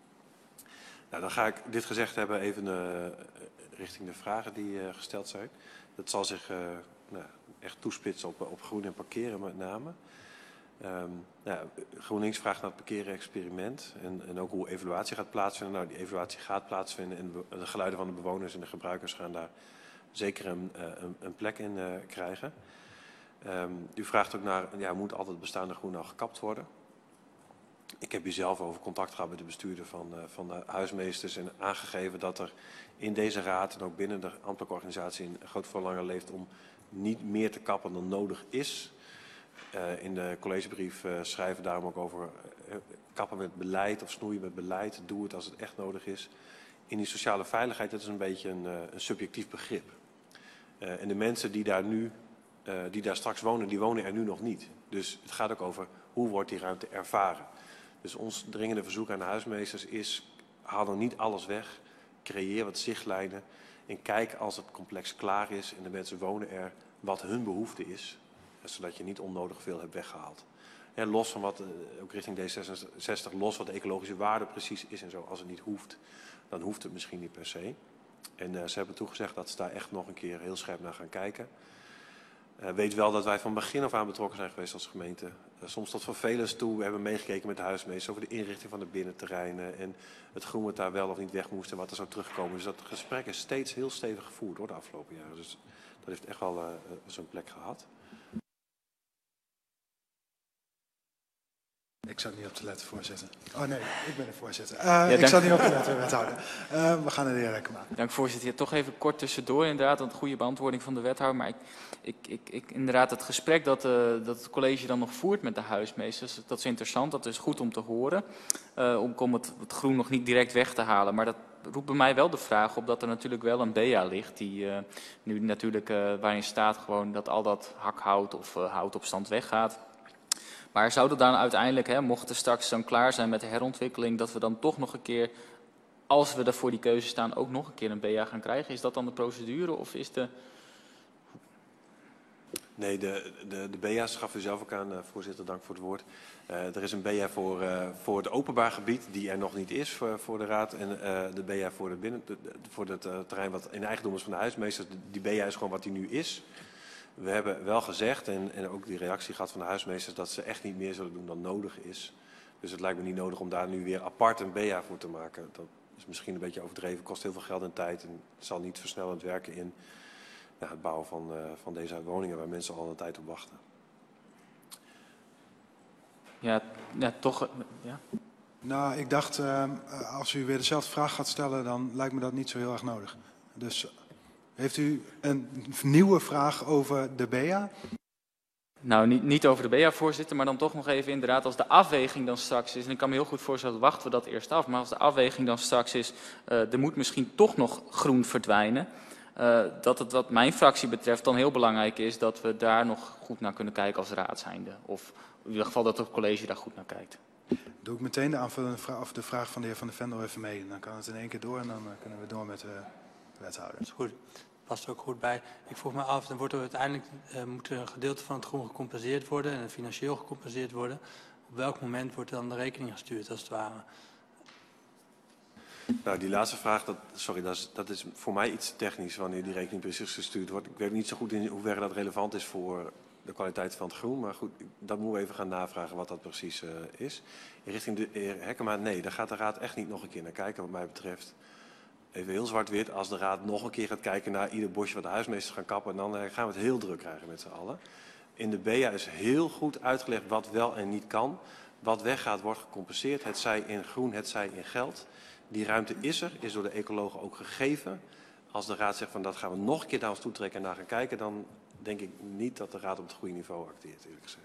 Nou, dan ga ik dit gezegd hebben even uh, richting de vragen die uh, gesteld zijn. Dat zal zich uh, nou, echt toespitsen op, op groen en parkeren met name. Um, nou, GroenLinks vraagt naar het parkeren-experiment en, en ook hoe evaluatie gaat plaatsvinden. Nou, die evaluatie gaat plaatsvinden en de, de geluiden van de bewoners en de gebruikers gaan daar zeker een, uh, een, een plek in uh, krijgen. Um, u vraagt ook naar, ja, moet altijd bestaande groen nou gekapt worden? Ik heb hier zelf over contact gehad met de bestuurder van, uh, van de huismeesters en aangegeven dat er in deze raad en ook binnen de ambtelijke organisatie een groot verlangen leeft om niet meer te kappen dan nodig is. Uh, in de collegebrief uh, schrijven daarom ook over uh, kappen met beleid of snoeien met beleid. Doe het als het echt nodig is. in die sociale veiligheid, dat is een beetje een, uh, een subjectief begrip. Uh, en de mensen die daar nu, uh, die daar straks wonen, die wonen er nu nog niet. Dus het gaat ook over hoe wordt die ruimte ervaren. Dus ons dringende verzoek aan de huismeesters is, haal dan niet alles weg, creëer wat zichtlijnen en kijk als het complex klaar is en de mensen wonen er, wat hun behoefte is, zodat je niet onnodig veel hebt weggehaald. Ja, los van wat, ook richting D zesenzestig, los wat de ecologische waarde precies is en zo. Als het niet hoeft, dan hoeft het misschien niet per se. En uh, ze hebben toegezegd dat ze daar echt nog een keer heel scherp naar gaan kijken. Uh, weet wel dat wij van begin af aan betrokken zijn geweest als gemeente. Uh, soms tot vervelens toe. We hebben meegekeken met de huismeesters over de inrichting van de binnenterreinen. En het groen wat daar wel of niet weg moest en wat er zou terugkomen. Dus dat gesprek is steeds heel stevig gevoerd hoor, de afgelopen jaren. Dus dat heeft echt wel uh, zo'n plek gehad. Ik zat niet op te letten, voorzitter. Oh nee, ik ben de voorzitter. Uh, ja, ik zat niet op te letten, wethouder. Uh, we gaan het hier lekker maken. Dank voorzitter. Ja, toch even kort tussendoor inderdaad, een goede beantwoording van de wethouder. Maar ik, ik, ik, ik, inderdaad het gesprek dat, uh, dat het college dan nog voert met de huismeesters, dat is interessant, dat is goed om te horen. Uh, om om het, het groen nog niet direct weg te halen. Maar dat roept bij mij wel de vraag op dat er natuurlijk wel een B A ligt die uh, nu natuurlijk uh, waarin staat gewoon dat al dat hakhout of uh, hout op stand weggaat. Maar zou er dan uiteindelijk, hè, mocht er straks dan klaar zijn met de herontwikkeling, dat we dan toch nog een keer, als we er voor die keuze staan, ook nog een keer een B A gaan krijgen? Is dat dan de procedure of is de... Nee, de, de, de B A's gaf u zelf ook aan, uh, voorzitter, dank voor het woord. Uh, er is een B A voor, uh, voor het openbaar gebied, die er nog niet is voor, voor de raad. En uh, de B A voor, de binnen, de, voor het uh, terrein wat in eigendom is van de huismeesters. Die B A is gewoon wat die nu is. We hebben wel gezegd, en, en ook die reactie gehad van de huismeesters, dat ze echt niet meer zullen doen dan nodig is. Dus het lijkt me niet nodig om daar nu weer apart een B A voor te maken. Dat is misschien een beetje overdreven, kost heel veel geld en tijd en zal niet versnellend werken in ja, het bouwen van, uh, van deze woningen waar mensen al een tijd op wachten. Ja, ja toch... Ja. Nou, ik dacht, uh, als u weer dezelfde vraag gaat stellen, dan lijkt me dat niet zo heel erg nodig. Dus... Heeft u een nieuwe vraag over de B A? Nou, niet, niet over de B A, voorzitter, maar dan toch nog even inderdaad als de afweging dan straks is, en ik kan me heel goed voorstellen, wachten we dat eerst af, maar als de afweging dan straks is, uh, er moet misschien toch nog groen verdwijnen, uh, dat het wat mijn fractie betreft dan heel belangrijk is dat we daar nog goed naar kunnen kijken als raad zijnde. Of in ieder geval dat het college daar goed naar kijkt. Doe ik meteen de aanvullende vraag, of de vraag van de heer Van der Vendel even mee. Dan kan het in één keer door en dan uh, kunnen we door met de wethouder. Dat is goed. Past er ook goed bij. Ik vroeg me af, dan wordt er uiteindelijk uh, moet er een gedeelte van het groen gecompenseerd worden en financieel gecompenseerd worden. Op welk moment wordt dan de rekening gestuurd, als het ware? Nou, die laatste vraag, dat, sorry, dat is, dat is voor mij iets technisch wanneer die rekening precies gestuurd wordt. Ik weet niet zo goed in hoeverre dat relevant is voor de kwaliteit van het groen, maar goed, dat moeten we even gaan navragen wat dat precies uh, is. In richting de heer Hekkema, nee, daar gaat de raad echt niet nog een keer naar kijken wat mij betreft. Even heel zwart-wit, als de raad nog een keer gaat kijken naar ieder bosje wat de huismeesters gaan kappen, dan uh, gaan we het heel druk krijgen met z'n allen. In de B A is heel goed uitgelegd wat wel en niet kan. Wat weggaat wordt gecompenseerd, het zij in groen, het zij in geld. Die ruimte is er, is door de ecologen ook gegeven. Als de raad zegt van dat gaan we nog een keer naar ons toe trekken en naar gaan kijken, dan denk ik niet dat de raad op het goede niveau acteert, eerlijk gezegd.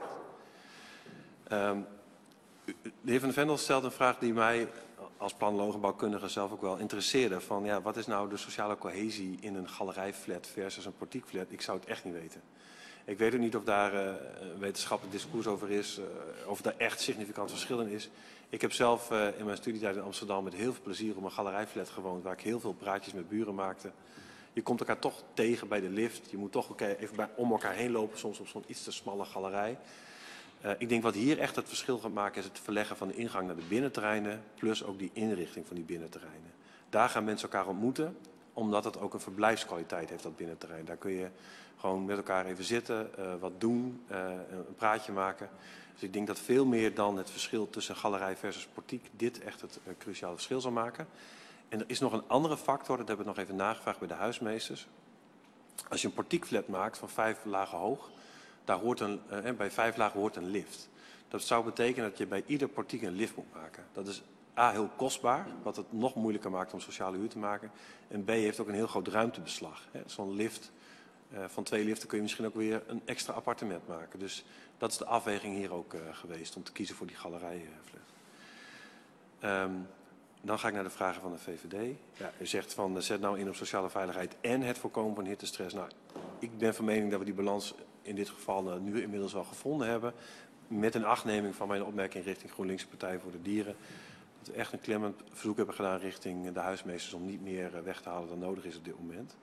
Um, de heer Van der Vendel stelt een vraag die mij als planologenbouwkundige zelf ook wel interesseerde. Van ja, wat is nou de sociale cohesie in een galerijflat versus een portiekflat? Ik zou het echt niet weten. Ik weet ook niet of daar uh, een wetenschappelijk discours over is, uh, of daar echt significant verschil in is. Ik heb zelf uh, in mijn studietijd in Amsterdam met heel veel plezier op een galerijflat gewoond, waar ik heel veel praatjes met buren maakte. Je komt elkaar toch tegen bij de lift. Je moet toch okay, even bij, om elkaar heen lopen, soms op zo'n iets te smalle galerij. Uh, ik denk wat hier echt het verschil gaat maken is het verleggen van de ingang naar de binnenterreinen, plus ook die inrichting van die binnenterreinen. Daar gaan mensen elkaar ontmoeten, omdat het ook een verblijfskwaliteit heeft, dat binnenterrein. Daar kun je gewoon met elkaar even zitten, uh, wat doen, uh, een praatje maken. Dus ik denk dat veel meer dan het verschil tussen galerij versus portiek dit echt het uh, cruciale verschil zal maken. En er is nog een andere factor, dat hebben we nog even nagevraagd bij de huismeesters. Als je een portiekflat maakt van vijf lagen hoog, daar hoort een, uh, bij vijf lagen hoort een lift. Dat zou betekenen dat je bij ieder portiek een lift moet maken. Dat is A, heel kostbaar, wat het nog moeilijker maakt om sociale huur te maken. En B, heeft ook een heel groot ruimtebeslag. Zo'n lift, uh, van twee liften kun je misschien ook weer een extra appartement maken. Dus dat is de afweging hier ook uh, geweest, om te kiezen voor die galerijflat. Um, dan ga ik naar de vragen van de V V D. Ja, u zegt van, zet nou in op sociale veiligheid en het voorkomen van hittestress. Nou, ik ben van mening dat we die balans in dit geval uh, nu inmiddels wel gevonden hebben. Met een achtneming van mijn opmerking richting GroenLinks Partij voor de Dieren. Dat we echt een klemmend verzoek hebben gedaan richting de huismeesters om niet meer uh, weg te halen dan nodig is op dit moment.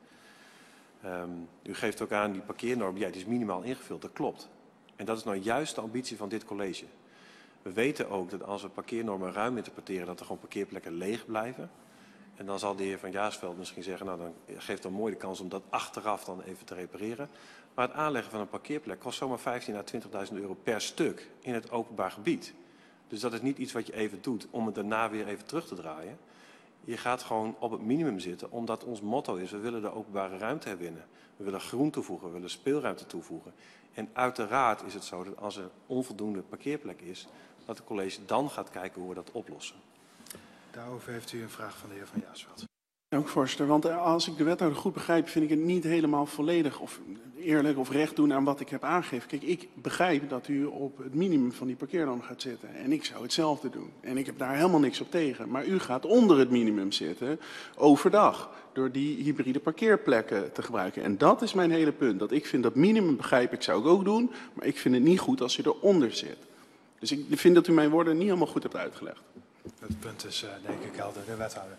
Um, u geeft ook aan die parkeernorm, ja, die is minimaal ingevuld, dat klopt. En dat is nou juist de ambitie van dit college. We weten ook dat als we parkeernormen ruim interpreteren, dat er gewoon parkeerplekken leeg blijven. En dan zal de heer Van Jaarsveld misschien zeggen, nou dan geeft dan mooi de kans om dat achteraf dan even te repareren. Maar het aanleggen van een parkeerplek kost zomaar vijftien à twintigduizend euro per stuk in het openbaar gebied. Dus dat is niet iets wat je even doet om het daarna weer even terug te draaien. Je gaat gewoon op het minimum zitten, omdat ons motto is, we willen de openbare ruimte herwinnen. We willen groen toevoegen, we willen speelruimte toevoegen. En uiteraard is het zo dat als er onvoldoende parkeerplek is, dat het college dan gaat kijken hoe we dat oplossen. Daarover heeft u een vraag van de heer Van Jaarsveld. Dank voorzitter, want als ik de wethouder goed begrijp, vind ik het niet helemaal volledig of eerlijk of recht doen aan wat ik heb aangegeven. Kijk, ik begrijp dat u op het minimum van die parkeernorm gaat zitten en ik zou hetzelfde doen. En ik heb daar helemaal niks op tegen. Maar u gaat onder het minimum zitten overdag door die hybride parkeerplekken te gebruiken. En dat is mijn hele punt. Dat ik vind dat minimum begrijp ik zou ik ook doen, maar ik vind het niet goed als u eronder zit. Dus ik vind dat u mijn woorden niet helemaal goed hebt uitgelegd. Het punt is uh, denk ik helder, de wethouder.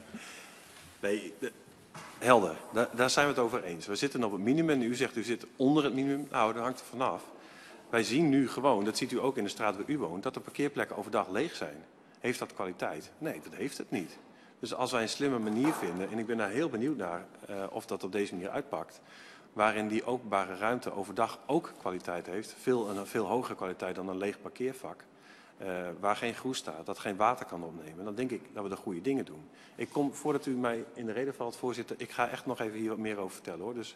Nee, de, helder. Daar, daar zijn we het over eens. We zitten op het minimum en u zegt u zit onder het minimum. Nou, dat hangt er vanaf. Wij zien nu gewoon, dat ziet u ook in de straat waar u woont, dat de parkeerplekken overdag leeg zijn. Heeft dat kwaliteit? Nee, dat heeft het niet. Dus als wij een slimme manier vinden, en ik ben daar heel benieuwd naar uh, of dat op deze manier uitpakt, waarin die openbare ruimte overdag ook kwaliteit heeft, veel, een veel hogere kwaliteit dan een leeg parkeervak, Uh, waar geen groen staat, dat geen water kan opnemen, dan denk ik dat we de goede dingen doen. Ik kom, voordat u mij in de reden valt, voorzitter, ik ga echt nog even hier wat meer over vertellen, hoor. Dus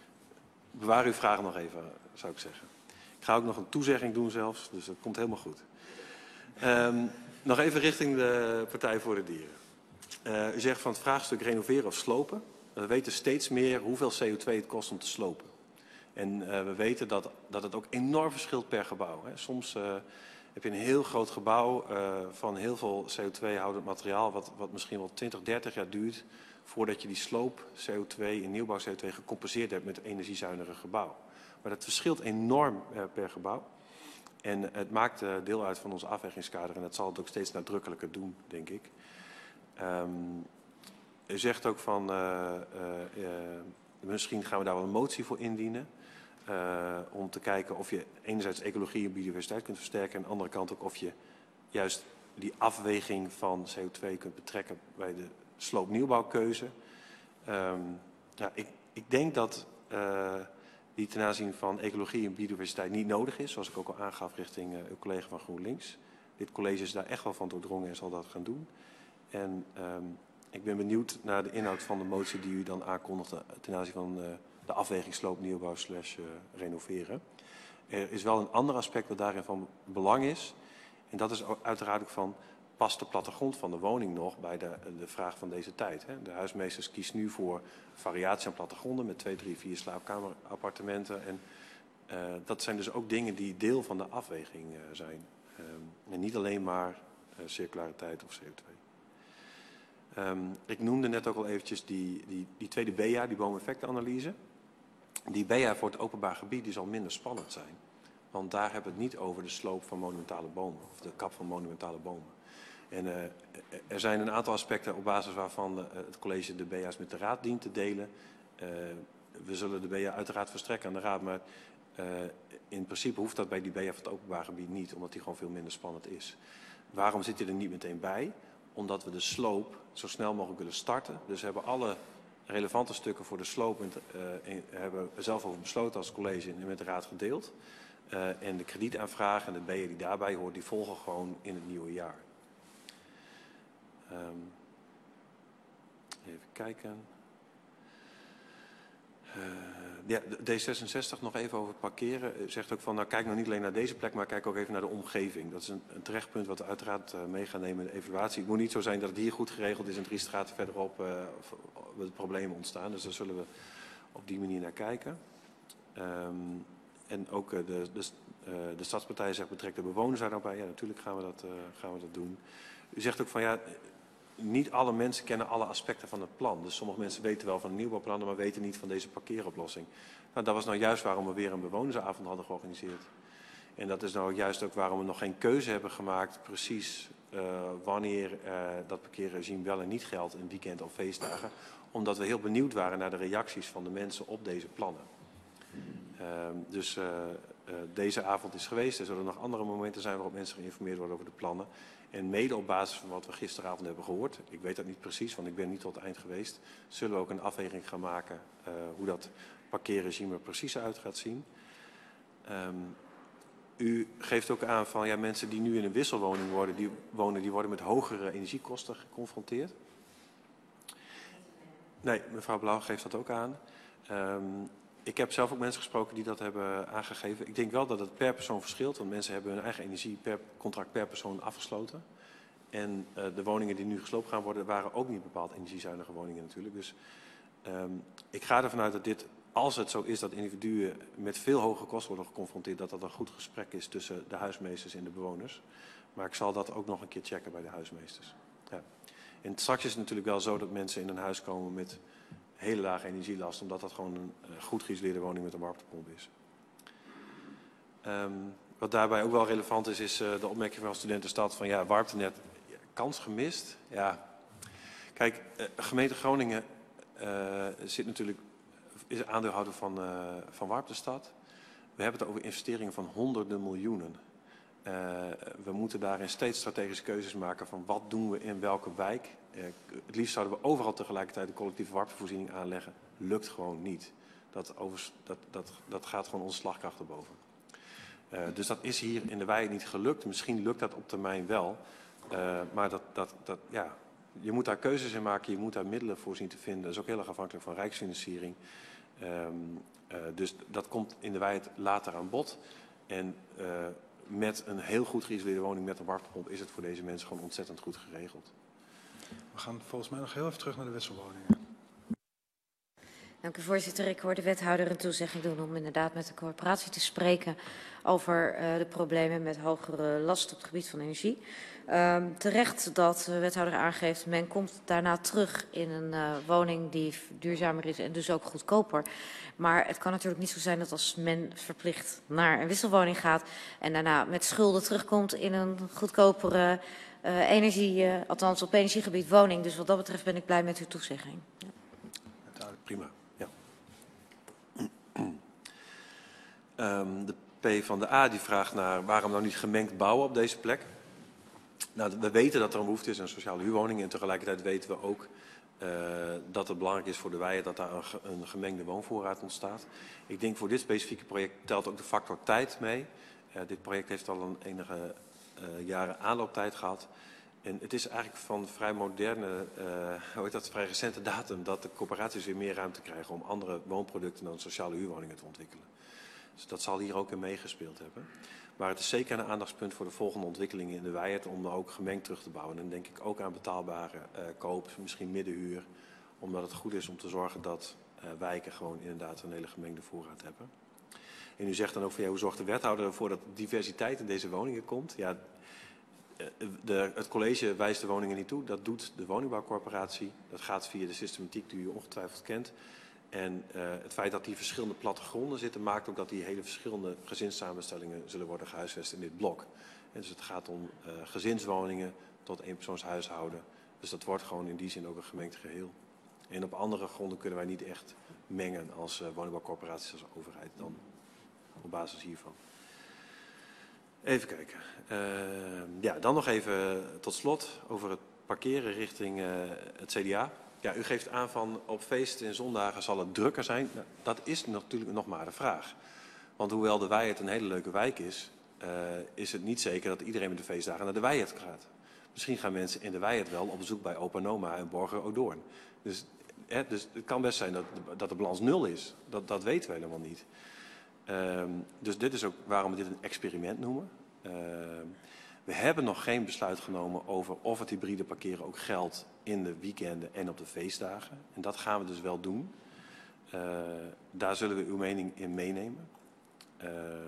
bewaar uw vragen nog even, zou ik zeggen. Ik ga ook nog een toezegging doen zelfs, dus dat komt helemaal goed. Um, nog even richting de Partij voor de Dieren. Uh, u zegt van het vraagstuk renoveren of slopen. We weten steeds meer hoeveel C O twee het kost om te slopen. En uh, we weten dat, dat het ook enorm verschilt per gebouw. Hè. Soms uh, heb je een heel groot gebouw uh, van heel veel C O twee houdend materiaal, wat, wat misschien wel twintig, dertig jaar duurt voordat je die sloop C O twee in nieuwbouw C O twee gecompenseerd hebt met een energiezuiniger gebouw. Maar dat verschilt enorm uh, per gebouw. En uh, het maakt uh, deel uit van ons afwegingskader en dat zal het ook steeds nadrukkelijker doen, denk ik. Um, u zegt ook van, uh, uh, uh, misschien gaan we daar wel een motie voor indienen. Uh, om te kijken of je enerzijds ecologie en biodiversiteit kunt versterken. En aan de andere kant ook of je juist die afweging van C O twee kunt betrekken bij de sloopnieuwbouwkeuze. Um, ja, ik, ik denk dat uh, die ten aanzien van ecologie en biodiversiteit niet nodig is. Zoals ik ook al aangaf richting uh, uw collega van GroenLinks. Dit college is daar echt wel van doordrongen en zal dat gaan doen. En um, ik ben benieuwd naar de inhoud van de motie die u dan aankondigt ten aanzien van uh, de afweging sloopnieuwbouw slash uh, renoveren. Er is wel een ander aspect dat daarin van belang is. En dat is uiteraard ook van, past de plattegrond van de woning nog bij de, de vraag van deze tijd. Hè? De huismeesters kiezen nu voor variatie aan plattegronden met twee, drie, vier slaapkamerappartementen. En uh, dat zijn dus ook dingen die deel van de afweging uh, zijn. Um, en niet alleen maar uh, circulariteit of C O twee. Um, ik noemde net ook al eventjes die, die, die tweede B A, die boomeffectenanalyse. Die B A voor het openbaar gebied die zal minder spannend zijn. Want daar hebben we het niet over de sloop van monumentale bomen. Of de kap van monumentale bomen. En uh, er zijn een aantal aspecten op basis waarvan de, het college de B A's met de raad dient te delen. Uh, we zullen de B A uiteraard verstrekken aan de raad. Maar uh, in principe hoeft dat bij die B A van het openbaar gebied niet. Omdat die gewoon veel minder spannend is. Waarom zit hij er niet meteen bij? Omdat we de sloop zo snel mogelijk willen starten. Dus we hebben alle relevante stukken voor de sloop uh, hebben we zelf over besloten als college en met de raad gedeeld. Uh, en de kredietaanvraag en de B A die daarbij hoort, die volgen gewoon in het nieuwe jaar. Um, even kijken. Uh, ja, D zesenzestig nog even over het parkeren. U zegt ook van, nou kijk nou niet alleen naar deze plek, maar kijk ook even naar de omgeving. Dat is een, een terecht punt wat we uiteraard uh, mee gaan nemen in de evaluatie. Het moet niet zo zijn dat het hier goed geregeld is en drie straten verderop uh, de problemen ontstaan. Dus daar zullen we op die manier naar kijken. Um, en ook uh, de, de, uh, de stadspartij zegt betrek de bewoners daar nou bij. Ja, natuurlijk gaan we dat, uh, gaan we dat doen. U zegt ook van ja, niet alle mensen kennen alle aspecten van het plan. Dus sommige mensen weten wel van de nieuwbouwplannen, maar weten niet van deze parkeeroplossing. Nou, dat was nou juist waarom we weer een bewonersavond hadden georganiseerd. En dat is nou juist ook waarom we nog geen keuze hebben gemaakt precies uh, wanneer uh, dat parkeerregime wel en niet geldt in weekend of feestdagen. Omdat we heel benieuwd waren naar de reacties van de mensen op deze plannen. Uh, dus uh, uh, deze avond is geweest. Er zullen nog andere momenten zijn waarop mensen geïnformeerd worden over de plannen. En mede op basis van wat we gisteravond hebben gehoord, ik weet dat niet precies, want ik ben niet tot het eind geweest, zullen we ook een afweging gaan maken uh, hoe dat parkeerregime er precies uit gaat zien. Um, u geeft ook aan van ja, mensen die nu in een wisselwoning worden, die wonen, die worden met hogere energiekosten geconfronteerd. Nee, mevrouw Blauw geeft dat ook aan. Um, ik heb zelf ook mensen gesproken die dat hebben aangegeven. Ik denk wel dat het per persoon verschilt, want mensen hebben hun eigen energie per contract per persoon afgesloten. En uh, de woningen die nu gesloopt gaan worden, waren ook niet bepaald energiezuinige woningen natuurlijk. Dus um, ik ga ervan uit dat dit, als het zo is dat individuen met veel hoge kosten worden geconfronteerd, dat dat een goed gesprek is tussen de huismeesters en de bewoners. Maar ik zal dat ook nog een keer checken bij de huismeesters. Ja. En straks is het natuurlijk wel zo dat mensen in een huis komen met hele lage energielast, omdat dat gewoon een uh, goed geïsoleerde woning met een warmtepomp is. Um, wat daarbij ook wel relevant is, is uh, de opmerking van Studentenstad van ja, warmtenet, ja, kans gemist. Ja, kijk, uh, gemeente Groningen uh, zit natuurlijk, is aandeelhouder van, uh, van Warmtestad. We hebben het over investeringen van honderden miljoenen. Uh, we moeten daarin steeds strategische keuzes maken van wat doen we in welke wijk. Uh, het liefst zouden we overal tegelijkertijd een collectieve warmtevoorziening aanleggen. Lukt gewoon niet. Dat, over, dat, dat, dat gaat gewoon onze slagkracht erboven. Uh, dus dat is hier in de wijk niet gelukt. Misschien lukt dat op termijn wel. Uh, maar dat, dat, dat, ja, je moet daar keuzes in maken. Je moet daar middelen voor zien te vinden. Dat is ook heel erg afhankelijk van rijksfinanciering. Um, uh, dus dat komt in de wijk later aan bod. En uh, met een heel goed geïsoleerde woning met een warmtepomp is het voor deze mensen gewoon ontzettend goed geregeld. We gaan volgens mij nog heel even terug naar de wisselwoningen. Dank u, voorzitter. Ik hoor de wethouder een toezegging doen om inderdaad met de corporatie te spreken over uh, de problemen met hogere last op het gebied van energie. Uh, terecht dat de wethouder aangeeft, men komt daarna terug in een uh, woning die duurzamer is en dus ook goedkoper. Maar het kan natuurlijk niet zo zijn dat als men verplicht naar een wisselwoning gaat en daarna met schulden terugkomt in een goedkopere uh, energie, uh, althans op energiegebied woning. Dus wat dat betreft ben ik blij met uw toezegging. Ja. Prima. Ja. Um, de P van de A die vraagt naar waarom nou niet gemengd bouwen op deze plek. Nou, we weten dat er een behoefte is aan sociale huurwoningen en tegelijkertijd weten we ook uh, dat het belangrijk is voor de wijk dat daar een, een gemengde woonvoorraad ontstaat. Ik denk voor dit specifieke project telt ook de factor tijd mee. Uh, dit project heeft al een enige uh, jaren aanlooptijd gehad. En het is eigenlijk van vrij moderne, uh, hoe heet dat, vrij recente datum dat de corporaties weer meer ruimte krijgen om andere woonproducten dan sociale huurwoningen te ontwikkelen. Dus dat zal hier ook in meegespeeld hebben. Maar het is zeker een aandachtspunt voor de volgende ontwikkelingen in de Wijert om er ook gemengd terug te bouwen. En dan denk ik ook aan betaalbare uh, koop, misschien middenhuur. Omdat het goed is om te zorgen dat uh, wijken gewoon inderdaad een hele gemengde voorraad hebben. En u zegt dan ook van ja, hoe zorgt de wethouder ervoor dat diversiteit in deze woningen komt? Ja, de, het college wijst de woningen niet toe. Dat doet de woningbouwcorporatie. Dat gaat via de systematiek die u ongetwijfeld kent. En uh, het feit dat die verschillende plattegronden zitten, maakt ook dat die hele verschillende gezinssamenstellingen zullen worden gehuisvest in dit blok. En dus het gaat om uh, gezinswoningen tot eenpersoonshuishouden. Dus dat wordt gewoon in die zin ook een gemengd geheel. En op andere gronden kunnen wij niet echt mengen als uh, woningbouwcorporaties als overheid dan op basis hiervan. Even kijken. Uh, ja, dan nog even tot slot over het parkeren richting uh, het C D A. Ja, u geeft aan van op feesten en zondagen zal het drukker zijn. Nou, dat is natuurlijk nog maar de vraag. Want hoewel de Wijert een hele leuke wijk is, uh, is het niet zeker dat iedereen met de feestdagen naar de Wijert gaat. Misschien gaan mensen in de Wijert wel op bezoek bij opa en oma en Borger Odoorn. Dus, hè, dus het kan best zijn dat, dat de balans nul is. Dat, dat weten we helemaal niet. Um, dus dit is ook waarom we dit een experiment noemen. Uh, we hebben nog geen besluit genomen over of het hybride parkeren ook geldt in de weekenden en op de feestdagen. En dat gaan we dus wel doen. Uh, daar zullen we uw mening in meenemen. Uh,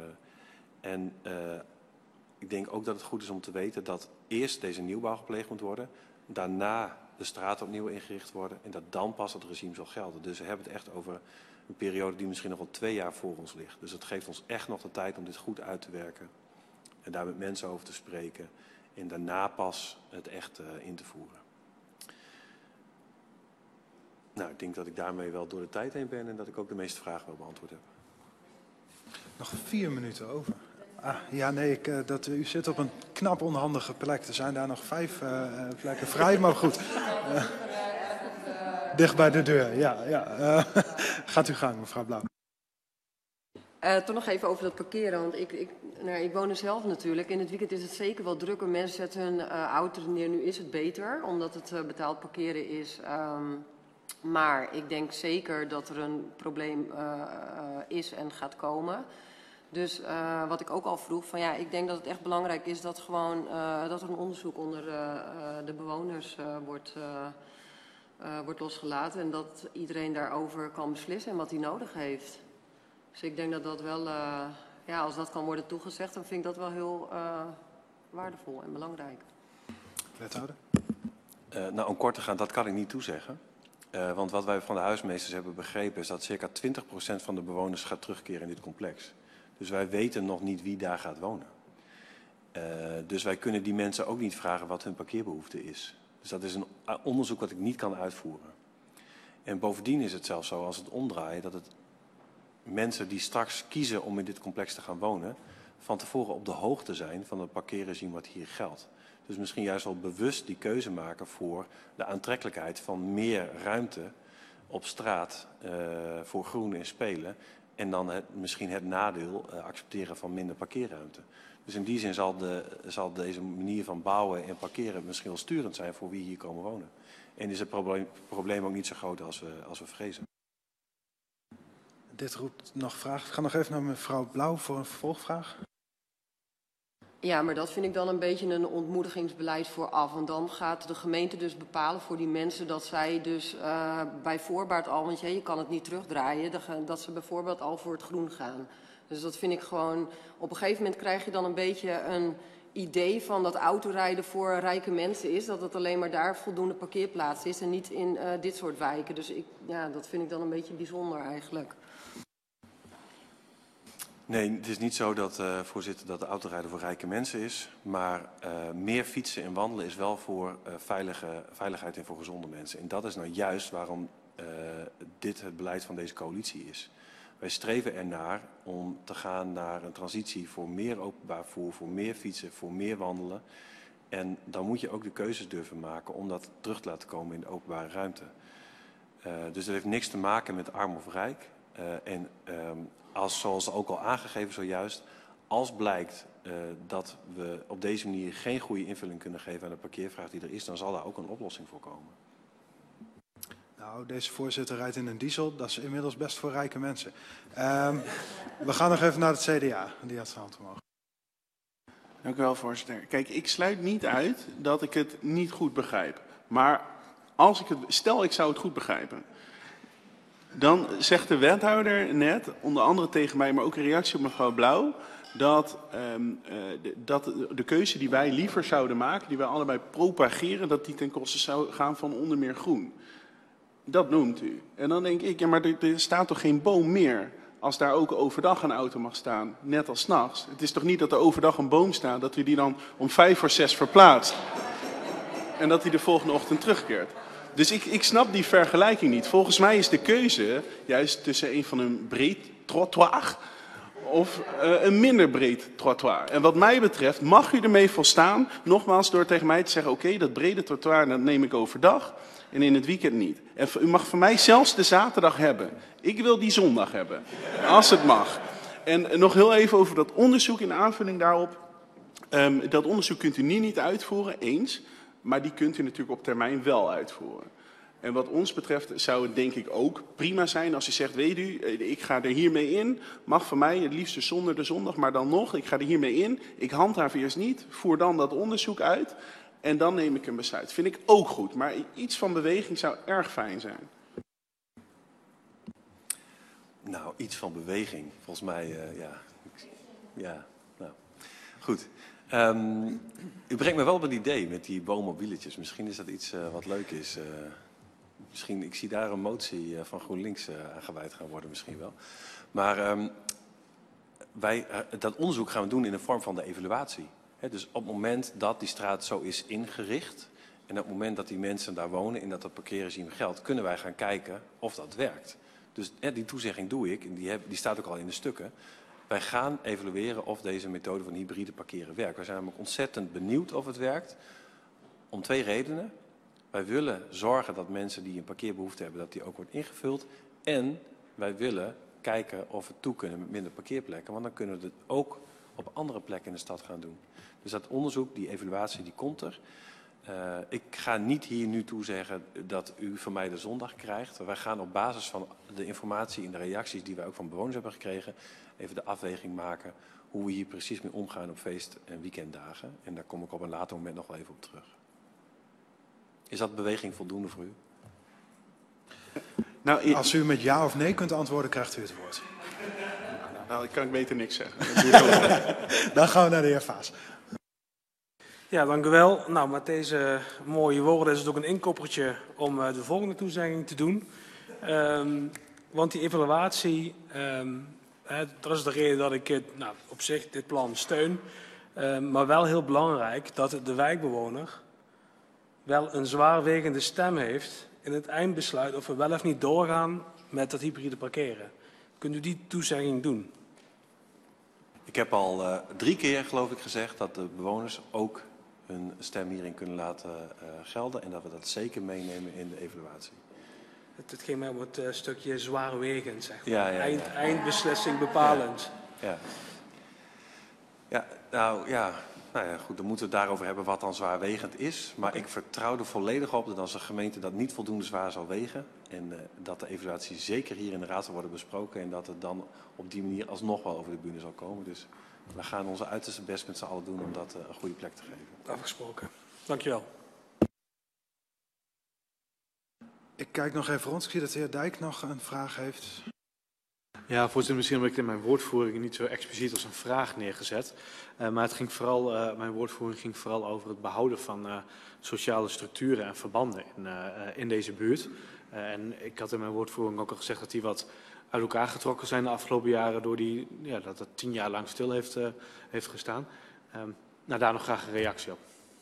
en uh, ik denk ook dat het goed is om te weten dat eerst deze nieuwbouw gepleegd moet worden. Daarna de straten opnieuw ingericht worden en dat dan pas het regime zal gelden. Dus we hebben het echt over een periode die misschien nog wel twee jaar voor ons ligt. Dus het geeft ons echt nog de tijd om dit goed uit te werken en daar met mensen over te spreken en daarna pas het echt uh, in te voeren. Nou, ik denk dat ik daarmee wel door de tijd heen ben en dat ik ook de meeste vragen wel beantwoord heb. Nog vier minuten over. Ah, ja, nee, ik, uh, dat, u zit op een knap onhandige plek. Er zijn daar nog vijf uh, plekken vrij, maar goed. Uh, dicht bij de deur, ja. ja. Uh, gaat u gang, mevrouw Blauw. Uh, toch nog even over dat parkeren, want ik, ik, nou, ik woon er zelf natuurlijk. In het weekend is het zeker wel drukker. Mensen zetten hun uh, auto neer. Nu is het beter, omdat het uh, betaald parkeren is. Um, maar ik denk zeker dat er een probleem uh, uh, is en gaat komen. Dus uh, wat ik ook al vroeg, van ja, ik denk dat het echt belangrijk is dat, gewoon, uh, dat er een onderzoek onder uh, uh, de bewoners uh, wordt, uh, uh, wordt losgelaten. En dat iedereen daarover kan beslissen en wat hij nodig heeft. Dus ik denk dat dat wel, uh, ja, als dat kan worden toegezegd, dan vind ik dat wel heel uh, waardevol en belangrijk. Wethouder? Uh, nou, om kort te gaan, dat kan ik niet toezeggen. Uh, want wat wij van de huismeesters hebben begrepen is dat circa twintig procent van de bewoners gaat terugkeren in dit complex. Dus wij weten nog niet wie daar gaat wonen. Uh, dus wij kunnen die mensen ook niet vragen wat hun parkeerbehoefte is. Dus dat is een onderzoek wat ik niet kan uitvoeren. En bovendien is het zelfs zo, als het omdraait, dat het mensen die straks kiezen om in dit complex te gaan wonen, van tevoren op de hoogte zijn van het parkeerregime wat hier geldt. Dus misschien juist wel bewust die keuze maken voor de aantrekkelijkheid van meer ruimte op straat uh, voor groen en spelen. En dan het, misschien het nadeel uh, accepteren van minder parkeerruimte. Dus in die zin zal, de, zal deze manier van bouwen en parkeren misschien wel sturend zijn voor wie hier komen wonen. En is het probleem, probleem ook niet zo groot als we, als we vrezen. Dit roept nog vragen. Ik ga nog even naar mevrouw Blauw voor een vervolgvraag. Ja, maar dat vind ik dan een beetje een ontmoedigingsbeleid vooraf. Want dan gaat de gemeente dus bepalen voor die mensen dat zij dus uh, bij voorbaat al, want ja, je kan het niet terugdraaien, dat ze bijvoorbeeld al voor het groen gaan. Dus dat vind ik gewoon, op een gegeven moment krijg je dan een beetje een idee van dat autorijden voor rijke mensen is. Dat het alleen maar daar voldoende parkeerplaats is en niet in uh, dit soort wijken. Dus ik, ja, dat vind ik dan een beetje bijzonder eigenlijk. Nee, het is niet zo dat, uh, voorzitter, dat de autorijden voor rijke mensen is. Maar uh, meer fietsen en wandelen is wel voor uh, veilige, veiligheid en voor gezonde mensen. En dat is nou juist waarom uh, dit het beleid van deze coalitie is. Wij streven ernaar om te gaan naar een transitie voor meer openbaar vervoer, voor meer fietsen, voor meer wandelen. En dan moet je ook de keuzes durven maken om dat terug te laten komen in de openbare ruimte. Uh, dus dat heeft niks te maken met arm of rijk. Uh, en um, als, zoals ook al aangegeven zojuist, als blijkt uh, dat we op deze manier geen goede invulling kunnen geven aan de parkeervraag die er is, dan zal daar ook een oplossing voor komen. Nou, deze voorzitter rijdt in een diesel. Dat is inmiddels best voor rijke mensen. Um, we gaan nog even naar het C D A. Die had zijn hand omhoog. Dank u wel, voorzitter. Kijk, ik sluit niet uit dat ik het niet goed begrijp. Maar als ik het, stel ik zou het goed begrijpen. Dan zegt de wethouder net, onder andere tegen mij, maar ook in reactie op mevrouw Blauw, dat, um, uh, de, dat de keuze die wij liever zouden maken, die wij allebei propageren, dat die ten koste zou gaan van onder meer groen. Dat noemt u. En dan denk ik, ja, maar er, er staat toch geen boom meer als daar ook overdag een auto mag staan, net als 's nachts. Het is toch niet dat er overdag een boom staat, dat u die dan om vijf voor zes verplaatst en dat hij de volgende ochtend terugkeert. Dus ik, ik snap die vergelijking niet. Volgens mij is de keuze juist tussen een van een breed trottoir of uh, een minder breed trottoir. En wat mij betreft mag u ermee volstaan, nogmaals door tegen mij te zeggen, oké, okay, dat brede trottoir dat neem ik overdag en in het weekend niet. En u mag van mij zelfs de zaterdag hebben. Ik wil die zondag hebben, als het mag. En nog heel even over dat onderzoek in aanvulling daarop. Um, dat onderzoek kunt u nu niet uitvoeren, eens. Maar die kunt u natuurlijk op termijn wel uitvoeren. En wat ons betreft zou het denk ik ook prima zijn als u zegt, weet u, ik ga er hiermee in. Mag van mij het liefst zonder de zondag, maar dan nog, ik ga er hiermee in. Ik handhaaf eerst niet, voer dan dat onderzoek uit. En dan neem ik een besluit. Vind ik ook goed, maar iets van beweging zou erg fijn zijn. Nou, iets van beweging. Volgens mij, uh, ja. Ja, nou. Goed. Um, u brengt me wel op een idee met die woonmobieletjes. Misschien is dat iets uh, wat leuk is. Uh, misschien, ik zie daar een motie uh, van GroenLinks uh, aan gewijd gaan worden, misschien wel. Maar um, wij, uh, dat onderzoek gaan we doen in de vorm van de evaluatie. He, dus op het moment dat die straat zo is ingericht en op het moment dat die mensen daar wonen en dat dat parkeerregime geldt, kunnen wij gaan kijken of dat werkt. Dus he, die toezegging doe ik en die, heb, die staat ook al in de stukken. Wij gaan evalueren of deze methode van hybride parkeren werkt. Wij zijn namelijk ontzettend benieuwd of het werkt. Om twee redenen. Wij willen zorgen dat mensen die een parkeerbehoefte hebben, dat die ook wordt ingevuld. En wij willen kijken of we toe kunnen met minder parkeerplekken. Want dan kunnen we het ook op andere plekken in de stad gaan doen. Dus dat onderzoek, die evaluatie, die komt er. Uh, ik ga niet hier nu toe zeggen dat u van mij de zondag krijgt. Wij gaan op basis van de informatie en de reacties die wij ook van bewoners hebben gekregen, even de afweging maken hoe we hier precies mee omgaan op feest- en weekenddagen. En daar kom ik op een later moment nog wel even op terug. Is dat beweging voldoende voor u? Nou, ik... Als u met ja of nee kunt antwoorden, krijgt u het woord. Nou, nou ik kan ik beter niks zeggen. Dan gaan we naar de heer Vaas. Ja, dank u wel. Nou, met deze mooie woorden is het ook een inkoppertje om uh, de volgende toezegging te doen. Um, want die evaluatie, um, hè, dat is de reden dat ik het, nou, op zich dit plan steun. Um, maar wel heel belangrijk dat de wijkbewoner wel een zwaarwegende stem heeft in het eindbesluit of we wel of niet doorgaan met dat hybride parkeren. Kunt u die toezegging doen? Ik heb al uh, drie keer, geloof ik, gezegd dat de bewoners ook hun stem hierin kunnen laten uh, gelden en dat we dat zeker meenemen in de evaluatie. Het, het ging mij om het uh, stukje zwaarwegend, zeg maar. Ja, ja, ja. Eind, eindbeslissing bepalend. Ja. Ja. Ja, nou ja, nou ja, goed, dan moeten we het daarover hebben wat dan zwaarwegend is. Maar ik vertrouw er volledig op dat als de gemeente dat niet voldoende zwaar zal wegen en uh, dat de evaluatie zeker hier in de raad zal worden besproken en dat het dan op die manier alsnog wel over de bühne zal komen. Dus we gaan onze uiterste best met z'n allen doen om dat uh, een goede plek te geven. Afgesproken. Dankjewel. Ik kijk nog even rond. Ik zie dat de heer Dijk nog een vraag heeft. Ja, voorzitter, misschien heb ik in mijn woordvoering niet zo expliciet als een vraag neergezet. Uh, maar het ging vooral, uh, mijn woordvoering ging vooral over het behouden van uh, sociale structuren en verbanden in, uh, in deze buurt. Uh, en ik had in mijn woordvoering ook al gezegd dat die wat uit elkaar getrokken zijn de afgelopen jaren door die, ja, dat het tien jaar lang stil heeft, uh, heeft gestaan. Um, nou, daar nog graag een reactie op.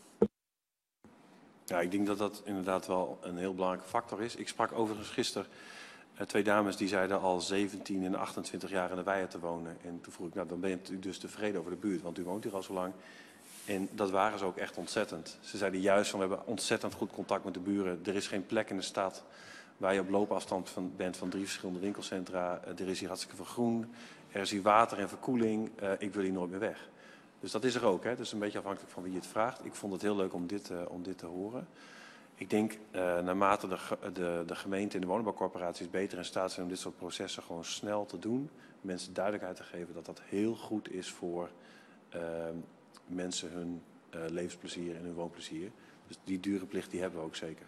Ja, ik denk dat dat inderdaad wel een heel belangrijke factor is. Ik sprak overigens gisteren uh, twee dames die zeiden al zeventien en achtentwintig jaar in de Wijert te wonen. En toen vroeg ik, nou dan ben je dus tevreden over de buurt, want u woont hier al zo lang. En dat waren ze ook echt ontzettend. Ze zeiden juist van we hebben ontzettend goed contact met de buren. Er is geen plek in de stad waar je op loopafstand van bent van drie verschillende winkelcentra. Uh, er is hier hartstikke veel groen. Er is hier water en verkoeling. Uh, ik wil hier nooit meer weg. Dus dat is er ook. Hè. Dus een beetje afhankelijk van wie je het vraagt. Ik vond het heel leuk om dit, uh, om dit te horen. Ik denk, uh, naarmate de, de, de gemeente en de woningbouwcorporaties beter in staat zijn om dit soort processen gewoon snel te doen, mensen duidelijkheid te geven dat dat heel goed is voor uh, mensen hun uh, levensplezier en hun woonplezier. Dus die dure plicht die hebben we ook zeker.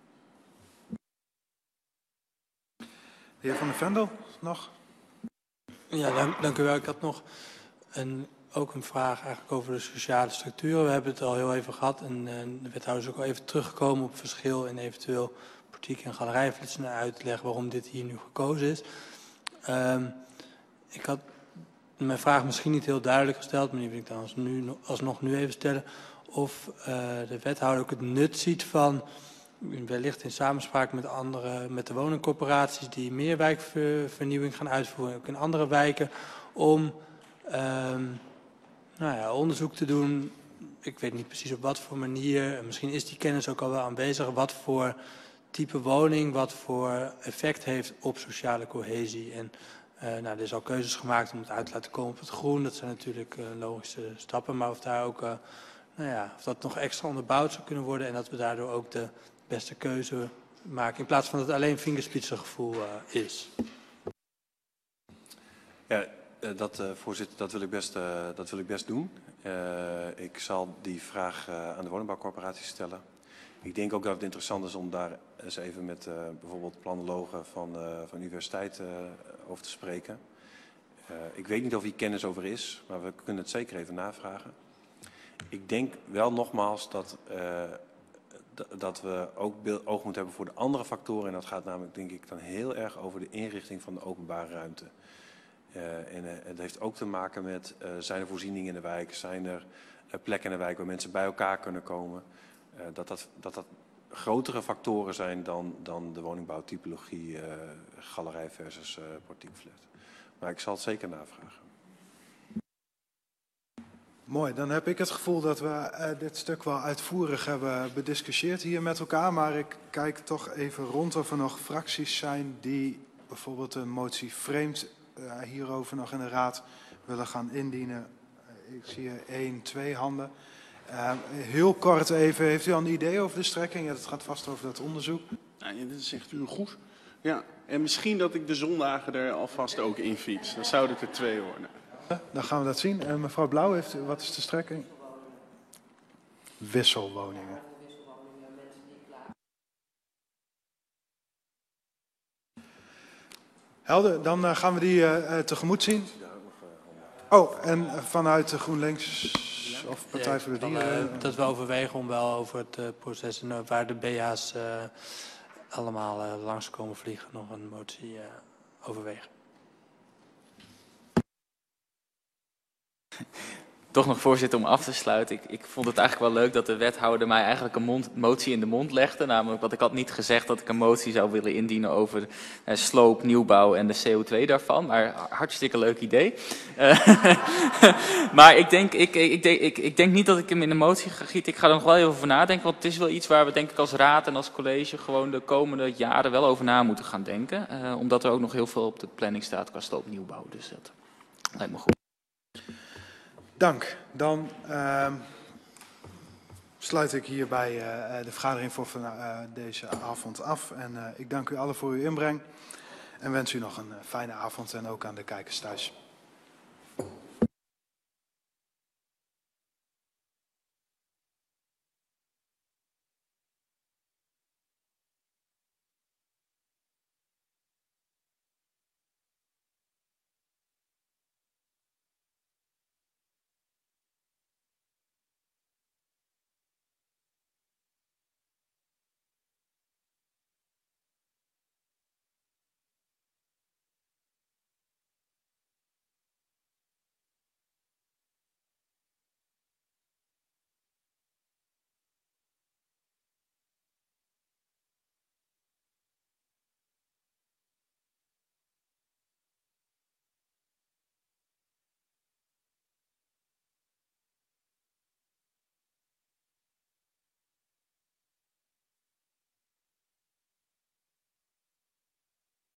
De heer Van der Vendel, nog? Ja, dank, dank u wel. Ik had nog een, ook een vraag eigenlijk over de sociale structuren. We hebben het al heel even gehad en uh, de wethouder is ook al even teruggekomen op verschil in eventueel politiek en galerijflitsen uitleg waarom dit hier nu gekozen is. Um, ik had mijn vraag misschien niet heel duidelijk gesteld, maar die wil ik dan als nu, alsnog nu even stellen. Of uh, de wethouder ook het nut ziet van, wellicht in samenspraak met andere, met de woningcorporaties die meer wijkvernieuwing gaan uitvoeren, ook in andere wijken, om um, nou ja, onderzoek te doen. Ik weet niet precies op wat voor manier, misschien is die kennis ook al wel aanwezig, wat voor type woning, wat voor effect heeft op sociale cohesie. En uh, nou, er is al keuzes gemaakt om het uit te laten komen op het groen. Dat zijn natuurlijk uh, logische stappen, maar of daar ook, uh, nou ja, of dat nog extra onderbouwd zou kunnen worden en dat we daardoor ook de beste keuze maken, in plaats van dat het alleen vingerspitsengevoel uh, is. Ja, dat, uh, voorzitter, dat wil ik best, uh, dat wil ik best doen. Uh, ik zal die vraag uh, aan de woningbouwcorporatie stellen. Ik denk ook dat het interessant is om daar eens even met uh, bijvoorbeeld planologen van, uh, van de universiteit uh, over te spreken. Uh, ik weet niet of hier kennis over is, maar we kunnen het zeker even navragen. Ik denk wel nogmaals dat, uh, dat we ook oog moeten hebben voor de andere factoren. En dat gaat namelijk denk ik dan heel erg over de inrichting van de openbare ruimte. Uh, en uh, het heeft ook te maken met, uh, zijn er voorzieningen in de wijk, zijn er uh, plekken in de wijk waar mensen bij elkaar kunnen komen. Uh, dat, dat, dat dat grotere factoren zijn dan, dan de woningbouwtypologie, uh, galerij versus uh, portiekflat. Maar ik zal het zeker navragen. Mooi, dan heb ik het gevoel dat we uh, dit stuk wel uitvoerig hebben bediscussieerd hier met elkaar. Maar ik kijk toch even rond of er nog fracties zijn die bijvoorbeeld een motie vreemd uh, hierover nog in de raad willen gaan indienen. Uh, ik zie hier één, twee handen. Uh, heel kort even, heeft u al een idee over de strekking? Ja, dat gaat vast over dat onderzoek. Nou, dat zegt u goed. Ja, en misschien dat ik de zondagen er alvast ook in fiets. Dan zouden het er twee worden. Dan gaan we dat zien. En mevrouw Blauw, heeft u, wat is de strekking? Wisselwoningen. Helder, dan uh, gaan we die uh, tegemoet zien. Oh, en vanuit de GroenLinks of Partij voor de Dieren? Uh, dat we overwegen om wel over het uh, proces uh, waar de B H's uh, allemaal uh, langskomen vliegen nog een motie uh, overwegen. Toch nog, voorzitter, om af te sluiten. Ik, ik vond het eigenlijk wel leuk dat de wethouder mij eigenlijk een mond, motie in de mond legde. Namelijk, want ik had niet gezegd dat ik een motie zou willen indienen over eh, sloop, nieuwbouw en de C O twee daarvan. Maar hartstikke leuk idee. Uh, maar ik denk, ik, ik, denk, ik, ik denk niet dat ik hem in de motie ga gieten. Ik ga er nog wel even over nadenken. Want het is wel iets waar we denk ik als raad en als college gewoon de komende jaren wel over na moeten gaan denken. Uh, omdat er ook nog heel veel op de planning staat qua sloop, nieuwbouw. Dus dat lijkt me goed. Dank. Dan uh, sluit ik hierbij uh, de vergadering voor van, uh, deze avond af. En uh, ik dank u allen voor uw inbreng. En wens u nog een uh, fijne avond en ook aan de kijkers thuis.